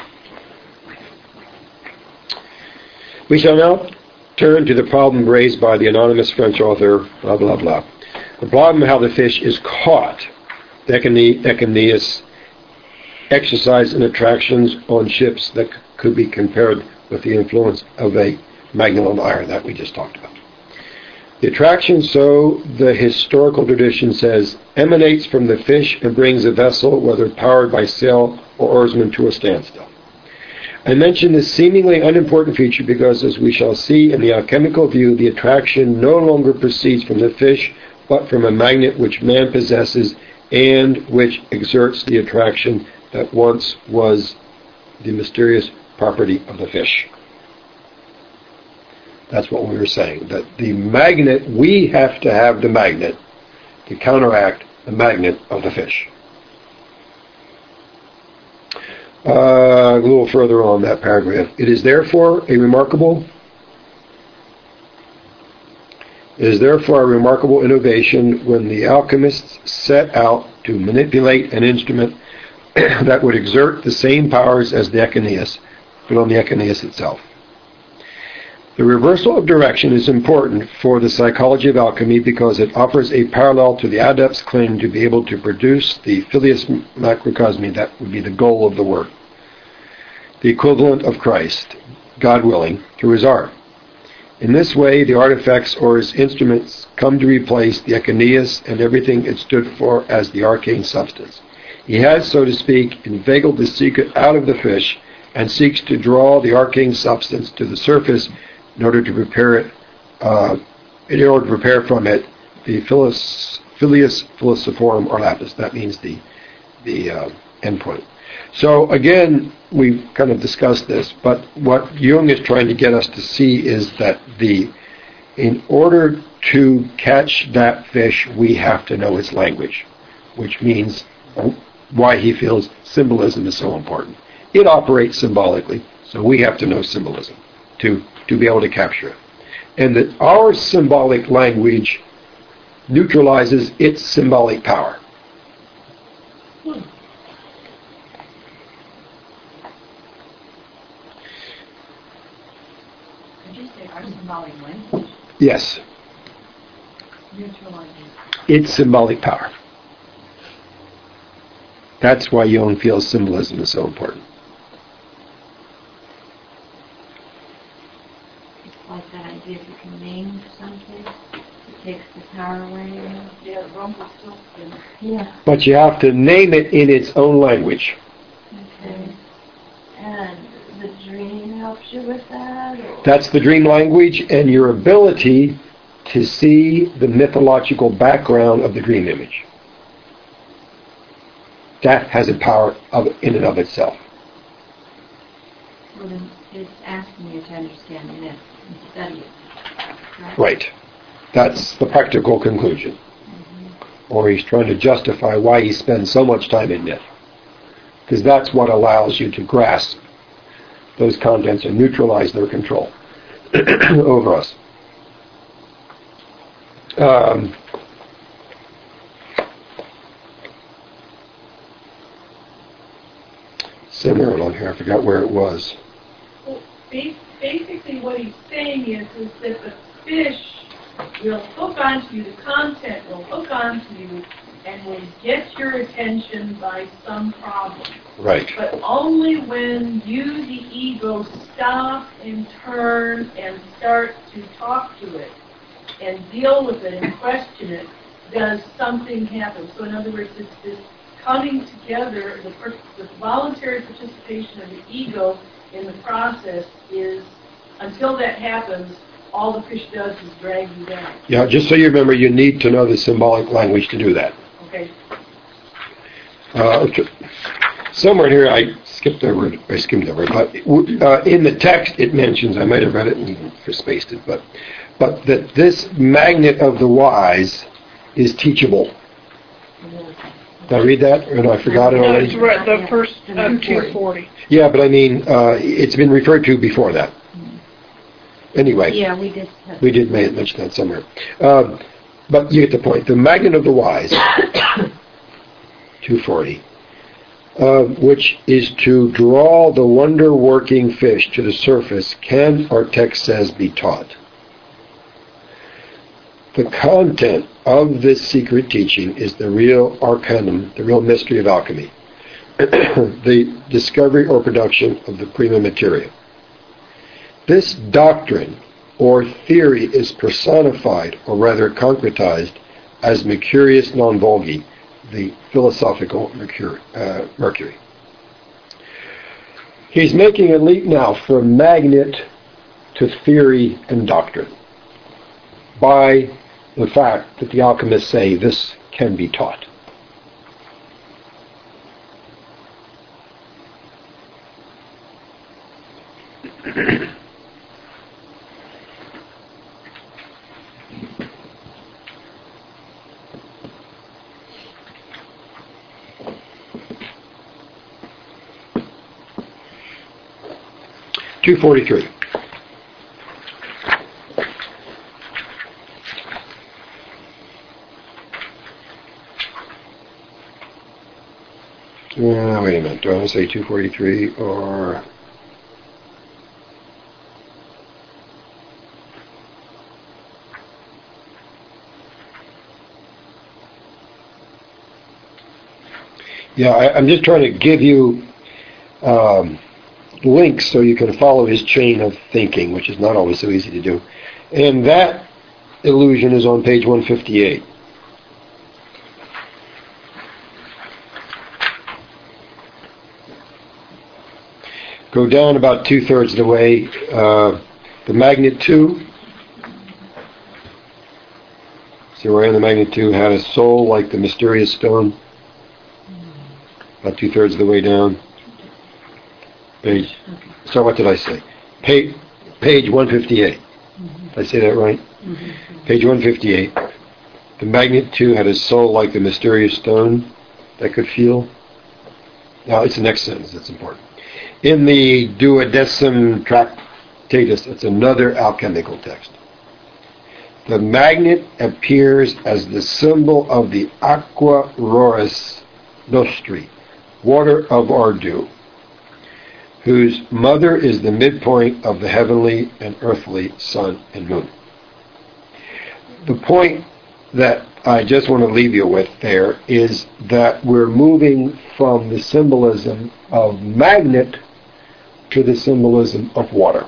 we shall now turn to the problem raised by the anonymous French author, blah, blah, blah. The problem of how the fish is caught. The ekinesis exercise and attractions on ships that c- could be compared with the influence of a magnet on iron that we just talked about. The attraction, so the historical tradition says, emanates from the fish and brings a vessel, whether powered by sail or oarsman, to a standstill. I mention this seemingly unimportant feature because, as we shall see in the alchemical view, the attraction no longer proceeds from the fish, but from a magnet which man possesses and which exerts the attraction that once was the mysterious property of the fish. That's what we were saying, that the magnet, we have to have the magnet to counteract the magnet of the fish. Uh, a little further on that paragraph. It is therefore a remarkable It is therefore a remarkable innovation when the alchemists set out to manipulate an instrument that would exert the same powers as the ekinesis, but on the ekinesis itself. The reversal of direction is important for the psychology of alchemy because it offers a parallel to the adept's claim to be able to produce the filius macrocosmi, that would be the goal of the work, the equivalent of Christ, God willing, through his art. In this way, the artifacts or his instruments come to replace the ekinesis and everything it stood for as the arcane substance. He has, so to speak, inveigled the secret out of the fish and seeks to draw the arcane substance to the surface in order to prepare it, uh, in order to prepare from it the filius, filius philosophorum or lapis. That means the the uh, endpoint. So again, we've kind of discussed this, but what Jung is trying to get us to see is that the, in order to catch that fish, we have to know its language, which means why he feels symbolism is so important. It operates symbolically, so we have to know symbolism to, to be able to capture it. And that our symbolic language neutralizes its symbolic power. Hmm. Could you say our symbolic language? Yes. neutralizing. It's symbolic power. That's why Jung feels symbolism is so important. It's like that idea if you can name something, it takes the power away. Yeah, Rumpelstiltskin. Yeah. But you have to name it in its own language. Okay. And the dream helps you with that? Or? That's the dream language and your ability to see the mythological background of the dream image. That has a power of, in and of itself. Well, then it's asking you to understand the myth and study it. Right? Right. That's the practical conclusion. Mm-hmm. Or he's trying to justify why he spends so much time in myth. Because that's what allows you to grasp those contents and neutralize their control over us. Um, somewhere along here, I forgot where it was. Well, basically what he's saying is, is that the fish will hook onto you, the content will hook onto you, and will get your attention by some problem. Right. But only when you, the ego, stop and turn and start to talk to it and deal with it and question it, does something happen. So in other words, it's this coming together, the, per- the voluntary participation of the ego in the process is, until that happens, all the fish does is drag you down. Yeah, just so you remember, you need to know the symbolic language to do that. Okay. Uh, okay. Somewhere in here, I skipped over it, I skimmed over it, but uh, in the text it mentions, I might have read it and spaced it, but, but that this magnet of the wise is teachable. Did I read that, or no, I forgot it No, already? it's right, the first uh, two forty. Yeah, but I mean, uh, it's been referred to before that. Anyway. Yeah, we did. We did mention that somewhere. Uh, but you get the point. The magnet of the wise, two forty, uh, which is to draw the wonder-working fish to the surface, can, our text says, be taught. The content of this secret teaching is the real arcanum, the real mystery of alchemy, the discovery or production of the prima materia. This doctrine or theory is personified, or rather concretized, as Mercurius non vulgi, the philosophical Mercury. Uh, Mercury. He's making a leap now from magnet to theory and doctrine by the fact that the alchemists say this can be taught. two forty-three. Uh, wait a minute. Do I want to say two forty-three or... Yeah, I, I'm just trying to give you um, links so you can follow his chain of thinking, which is not always so easy to do. And that illusion is on page one fifty-eight. Go down about two-thirds of the way. Uh, the magnet two. See where I am? The magnet two had a soul like the mysterious stone. About two-thirds of the way down. Page. So what did I say? Page, page one fifty-eight. Mm-hmm. Did I say that right? Mm-hmm. Page one fifty-eight. The magnet two had a soul like the mysterious stone that could feel. Now it's the next sentence that's important. In the Duodecim Tractatus, it's another alchemical text. The magnet appears as the symbol of the aqua roris nostri, water of our dew, whose mother is the midpoint of the heavenly and earthly sun and moon. The point that I just want to leave you with there is that we're moving from the symbolism of magnet to the symbolism of water.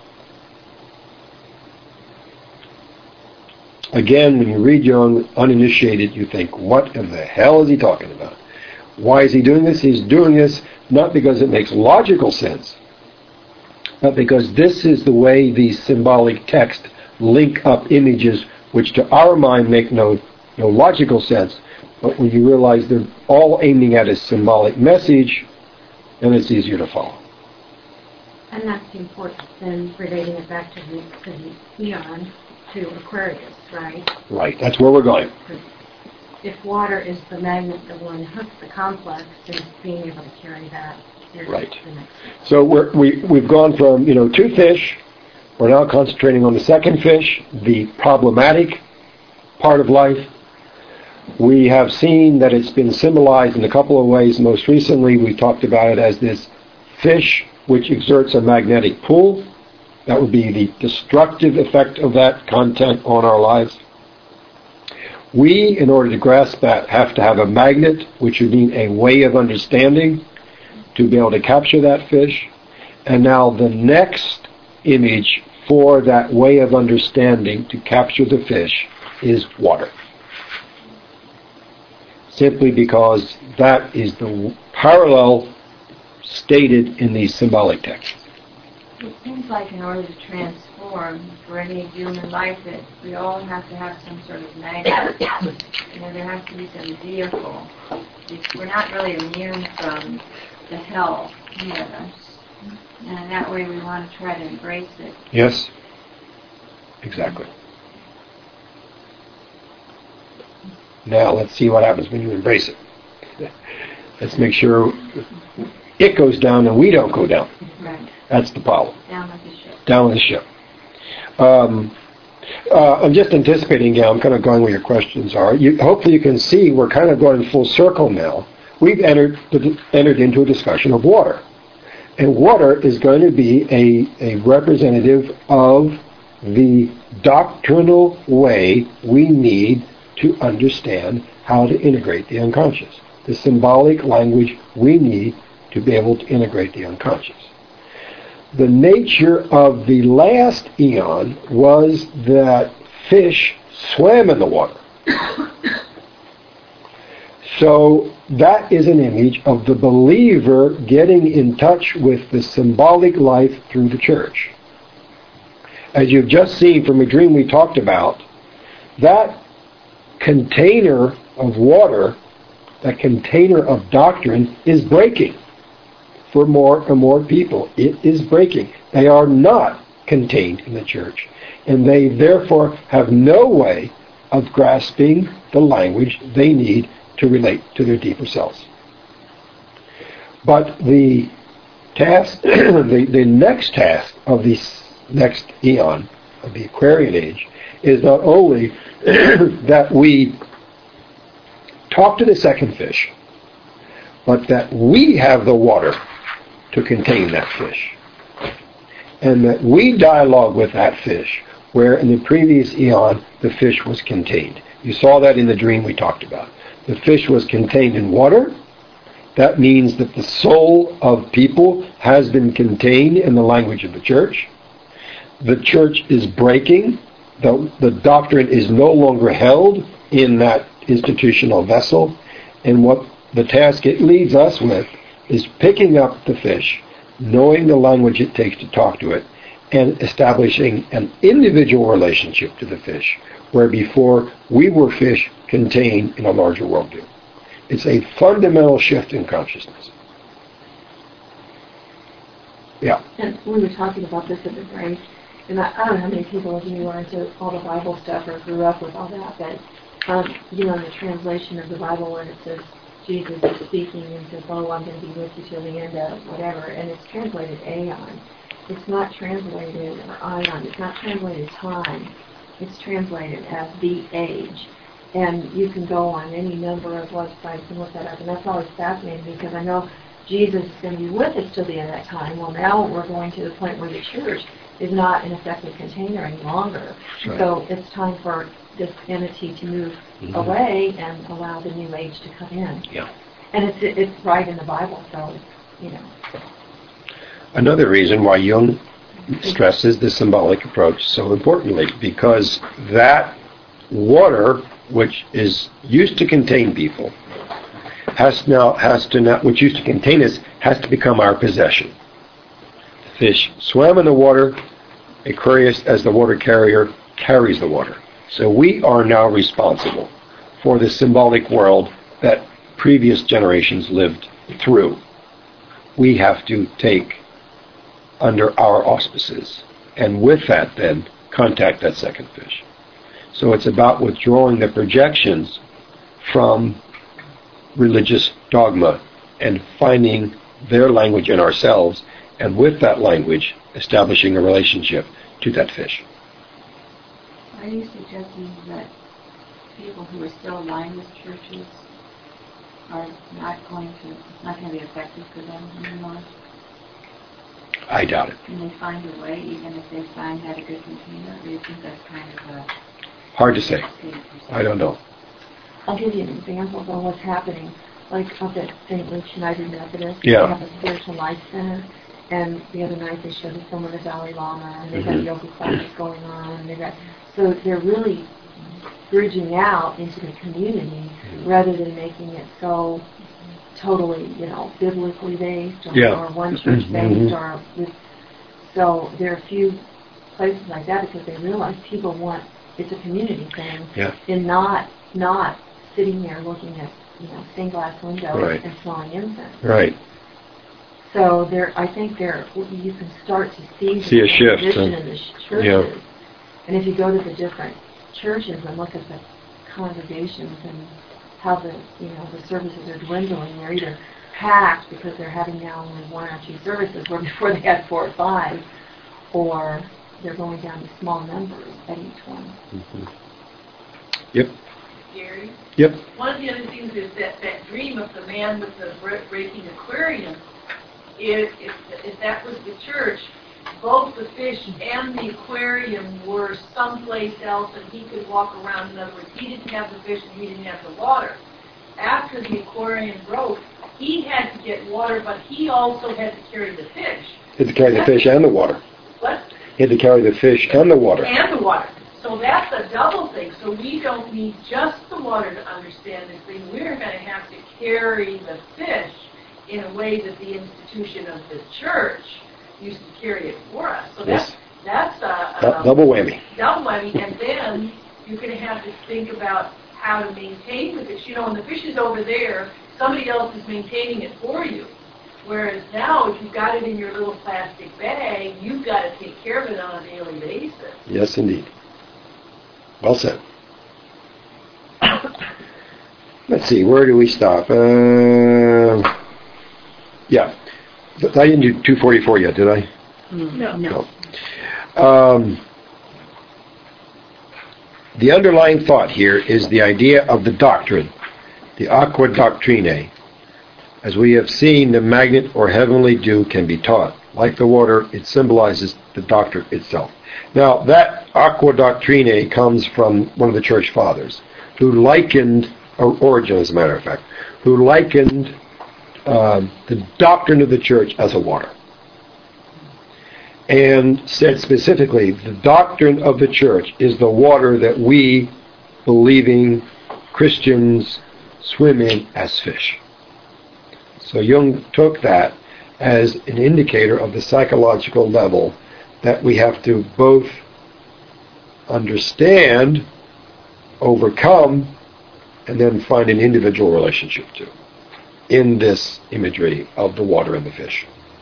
Again, when you read Jung uninitiated, you think, what in the hell is he talking about? Why is he doing this? He's doing this not because it makes logical sense, but because this is the way these symbolic texts link up images which to our mind make no, no logical sense. But when you realize they're all aiming at a symbolic message, then it's easier to follow. And that's the importance then relating it back to the, to the eon, to Aquarius, right? Right, that's where we're going. If water is the magnet that will unhook the complex, then being able to carry that is Right. the next step. So we're, we, we've gone from, you know, two fish. We're now concentrating on the second fish, the problematic part of life. We have seen that it's been symbolized in a couple of ways. Most recently, we talked about it as this fish which exerts a magnetic pull. That would be the destructive effect of that content on our lives. We, in order to grasp that, have to have a magnet, which would mean a way of understanding to be able to capture that fish. And now the next image for that way of understanding to capture the fish is water. Simply because that is the parallel stated in these symbolic texts. It seems like in order to transform for any human life, that we all have to have some sort of magnet. You know, there has to be some vehicle. We're not really immune from the hell near us. And that way we want to try to embrace it. Yes, exactly. Now let's see what happens when you embrace it. Let's make sure it goes down and we don't go down. Right. That's the problem. Down with the ship. Down with the ship. Um, uh, I'm just anticipating, yeah, I'm kind of going where your questions are. You, hopefully you can see we're kind of going full circle now. We've entered entered into a discussion of water. And water is going to be a, a representative of the doctrinal way we need to understand how to integrate the unconscious. The symbolic language we need to be able to integrate the unconscious. The nature of the last eon was that fish swam in the water. So that is an image of the believer getting in touch with the symbolic life through the church. As you've just seen from a dream we talked about, that container of water, that container of doctrine is breaking for more and more people. It is breaking. They are not contained in the church, and they therefore have no way of grasping the language they need to relate to their deeper selves. But the task, the, the next task of this next eon, of the Aquarian age, is not only that we talk to the second fish, but that we have the water to contain that fish. And that we dialogue with that fish, where in the previous eon the fish was contained. You saw that in the dream we talked about. The fish was contained in water. That means that the soul of people has been contained in the language of the church. The church is breaking. The, the doctrine is no longer held in that institutional vessel. And what the task it leaves us with is picking up the fish, knowing the language it takes to talk to it, and establishing an individual relationship to the fish, where before we were fish contained in a larger worldview. It's a fundamental shift in consciousness. Yeah. And we were talking about this at the break, and I, I don't know how many people of you are into all the Bible stuff or grew up with all that, but, um, you know, in the translation of the Bible when it says Jesus is speaking and says, oh, I'm going to be with you till the end of whatever, and it's translated aeon. It's not translated, or ion, it's not translated time. It's translated as the age. And you can go on any number of websites and look that up. And that's always fascinating because I know Jesus is going to be with us till the end of that time. Well, now we're going to the point where the church is not an effective container any longer. Right. So it's time for this entity to move Mhm. away and allow the new age to come in. Yeah. And it's it's right in the Bible, so you know. Another reason why Jung stresses the symbolic approach so importantly, because that water, which is used to contain people, has now has to now, which used to contain us, has to become our possession. The fish swam in the water. Aquarius, as the water carrier, carries the water. So we are now responsible for the symbolic world that previous generations lived through. We have to take under our auspices, and with that then contact that second fish. So it's about withdrawing the projections from religious dogma and finding their language in ourselves, and with that language establishing a relationship to that fish. Are you suggesting that people who are still aligned with churches are not going to, it's not going to be effective for them anymore? I doubt it. Can they find a way, even if they find that a good container? Or do you think that's kind of a... Hard to say. I don't know. I'll give you an example of what's happening. Like up at Saint Luke's United Methodist, Yeah. they have a spiritual life center, and the other night they showed us some of the Dalai Lama, and they've Mhm. got yoga classes going on, and they've got, so they're really bridging out into the community rather than making it so totally, you know, biblically based or, Yeah. or one church based Mhm. or with, so there are a few places like that because they realize people want, it's a community thing, Yeah. and not not sitting there looking at, you know, stained glass windows Right. and smelling incense. Right. So there, I think there, you can start to see, See a the shift, transition huh? in the sh- churches. Yeah. And if you go to the different churches and look at the congregations and how the, you know, the services are dwindling, they're either packed because they're having now only one or two services where before they had four or five, or they're going down to small numbers at each one. Mm-hmm. Yep. Gary? Yep. One of the other things is that, that dream of the man with the bre- breaking aquarium, if, if, if that was the church, both the fish and the aquarium were someplace else and he could walk around. In other words, he didn't have the fish and he didn't have the water. After the aquarium broke, he had to get water, but he also had to carry the fish. He had to carry the fish and the water. What? He had to carry the fish and the water. And the water. So that's a double thing. So we don't need just the water to understand this thing. We're going to have to carry the fish in a way that the institution of the church used to carry it for us. So Yes. that's, that's a, Du- a Double whammy. double whammy. And then you're going to have to think about how to maintain the fish. You know, when the fish is over there, somebody else is maintaining it for you. Whereas now, if you've got it in your little plastic bag, you've got to take care of it on a daily basis. Yes, indeed. Well said. Let's see, where do we stop? Uh, yeah. I didn't do two forty-four yet, did I? No. No. Um, the underlying thought here is the idea of the doctrine, the aqua doctrinae. As we have seen, the magnet or heavenly dew can be taught. Like the water, it symbolizes the doctrine itself. Now, that aqua doctrinae comes from one of the church fathers, who likened, or Origen as a matter of fact, who likened um, the doctrine of the church as a water. And said specifically, the doctrine of the church is the water that we, believing Christians, swim in as fish. So Jung took that as an indicator of the psychological level that we have to both understand, overcome, and then find an individual relationship to in this imagery of the water and the fish.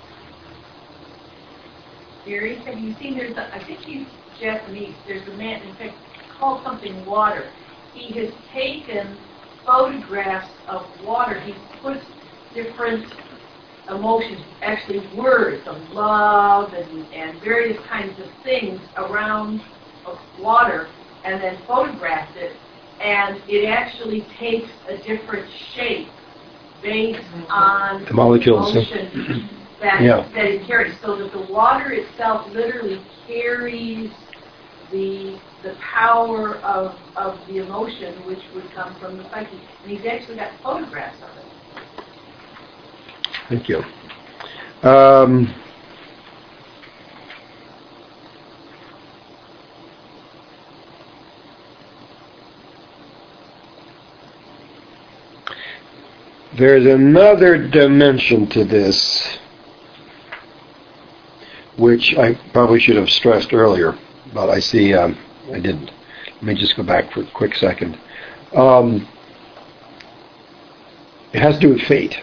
Gary, have you seen, there's a, I think he's Japanese, there's a man, in fact, called something water. He has taken photographs of water. He puts different emotions, actually words of love and, and various kinds of things around of water, and then photographs it, and it actually takes a different shape based on The molecules, yeah. emotion that, Yeah. that it carries, so that the water itself literally carries the the power of, of the emotion which would come from the psyche. And he's actually got photographs of it. Thank you. Um, there's another dimension to this, which I probably should have stressed earlier, but I see um, I didn't. Let me just go back for a quick second. Um, it has to do with fate.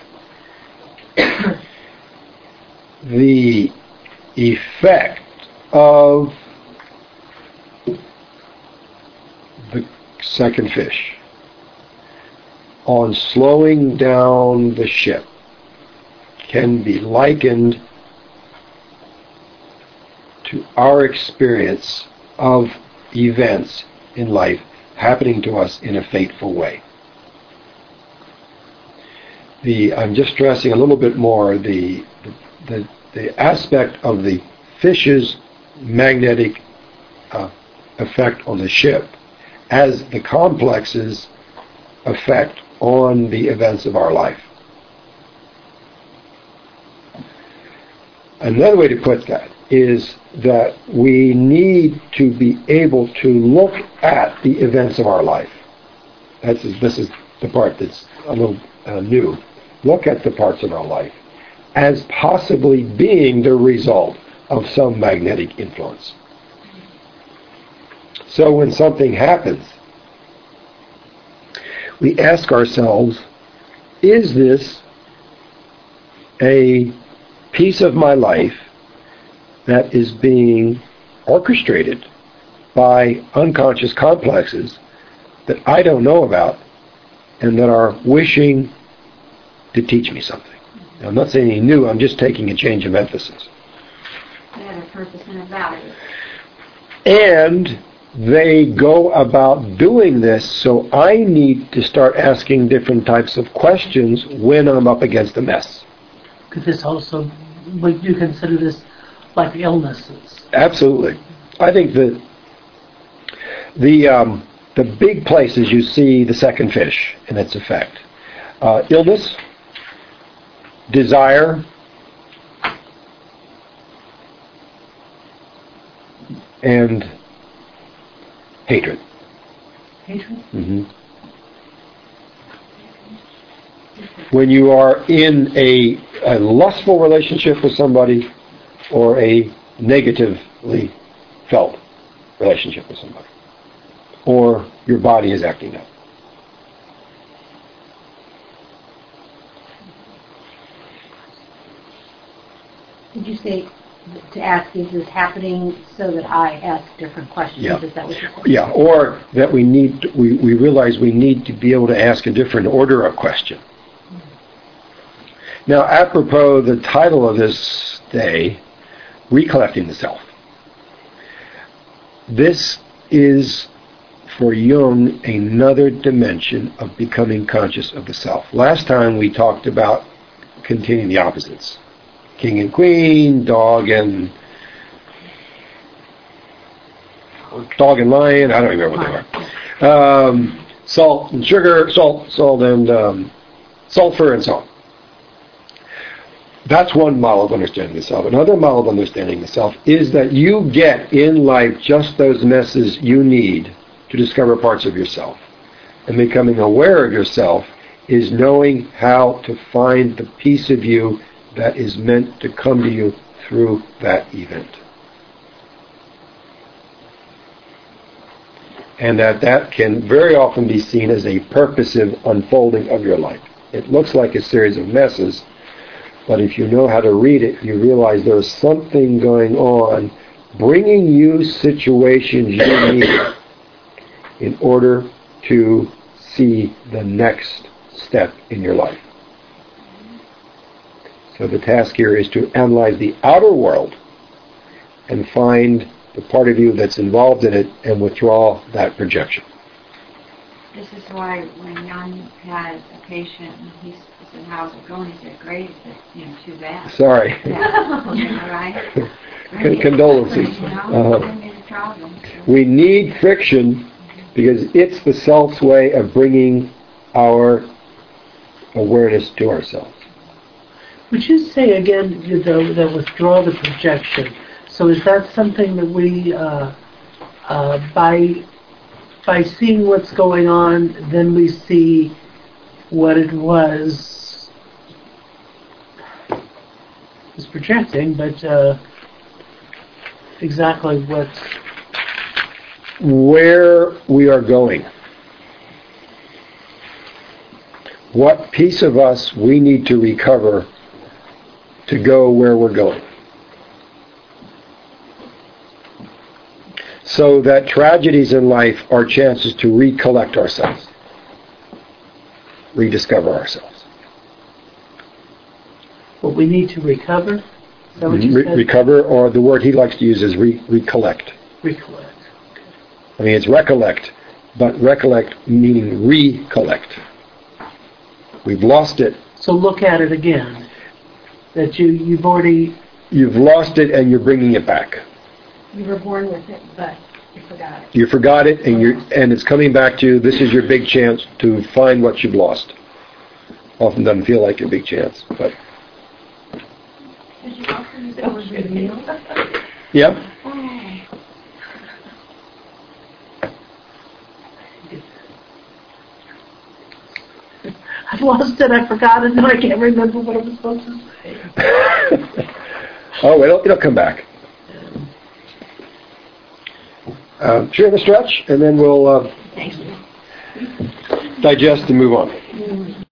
The effect of the second fish on slowing down the ship can be likened to our experience of events in life happening to us in a fateful way. The, I'm just stressing a little bit more the, the, the aspect of the fish's magnetic uh, effect on the ship as the complex's effect on the events of our life. Another way to put that is that we need to be able to look at the events of our life. That's, this is the part that's a little uh, new. Look at the parts of our life as possibly being the result of some magnetic influence. So when something happens, we ask ourselves, is this a piece of my life that is being orchestrated by unconscious complexes that I don't know about and that are wishing to teach me something? Now, I'm not saying anything new, I'm just taking a change of emphasis. They have a purpose and a value. And they go about doing this, so I need to start asking different types of questions when I'm up against a mess. Could this also, would you consider this like illnesses? Absolutely. I think that the um, the big places you see the second fish and its effect. Uh, illness, desire, and hatred. Hatred? Mm-hmm. When you are in a, a lustful relationship with somebody or a negatively felt relationship with somebody, or your body is acting up. Did you say to ask, is this happening so that I ask different questions? Yeah. Is that what you're saying? Yeah, or that we need, to, we, we realize we need to be able to ask a different order of question. Now, apropos the title of this day, Recollecting the Self. This is, for Jung, another dimension of becoming conscious of the self. Last time we talked about containing the opposites. King and queen, dog and dog and lion, I don't remember what they were. Um, salt and sugar, salt, salt and um, sulfur and so on. That's one model of understanding the self. Another model of understanding the self is that you get in life just those messes you need to discover parts of yourself. And becoming aware of yourself is knowing how to find the piece of you that is meant to come to you through that event. And that that can very often be seen as a purposive unfolding of your life. It looks like a series of messes, but if you know how to read it, you realize there's something going on bringing you situations you need in order to see the next step in your life. So the task here is to analyze the outer world and find the part of you that's involved in it and withdraw that projection. This is why when Jan had a patient and he said, how's it going? He said, great. He said, you know, too bad. Sorry. Yeah. All right. Con- condolences. You know, Uh-huh. I mean, problem. We need friction because it's the self's way of bringing our awareness to ourselves. Would you say again, you know, that withdraw the projection? So is that something that we, uh, uh, by by seeing what's going on, then we see what it was was projecting, but uh, exactly what where we are going. What piece of us we need to recover to go where we're going. So that tragedies in life are chances to recollect ourselves, rediscover ourselves. what we need to recover? Is that what you Re- said? recover, or the word he likes to use is re- recollect. Recollect. I mean, it's recollect, but recollect meaning recollect. We've lost it. So look at it again. That you, you've already... You've lost it and you're bringing it back. You were born with it, but you forgot it. You forgot it and you're, and it's coming back to you. This is your big chance to find what you've lost. Often doesn't feel like a big chance, but... Did you also use the word reveal? Yep. I've lost it, I forgot it, and I can't remember what I was supposed to say. Oh, it'll, it'll come back. Uh, sure, the stretch, and then we'll uh, Thank you. digest and move on.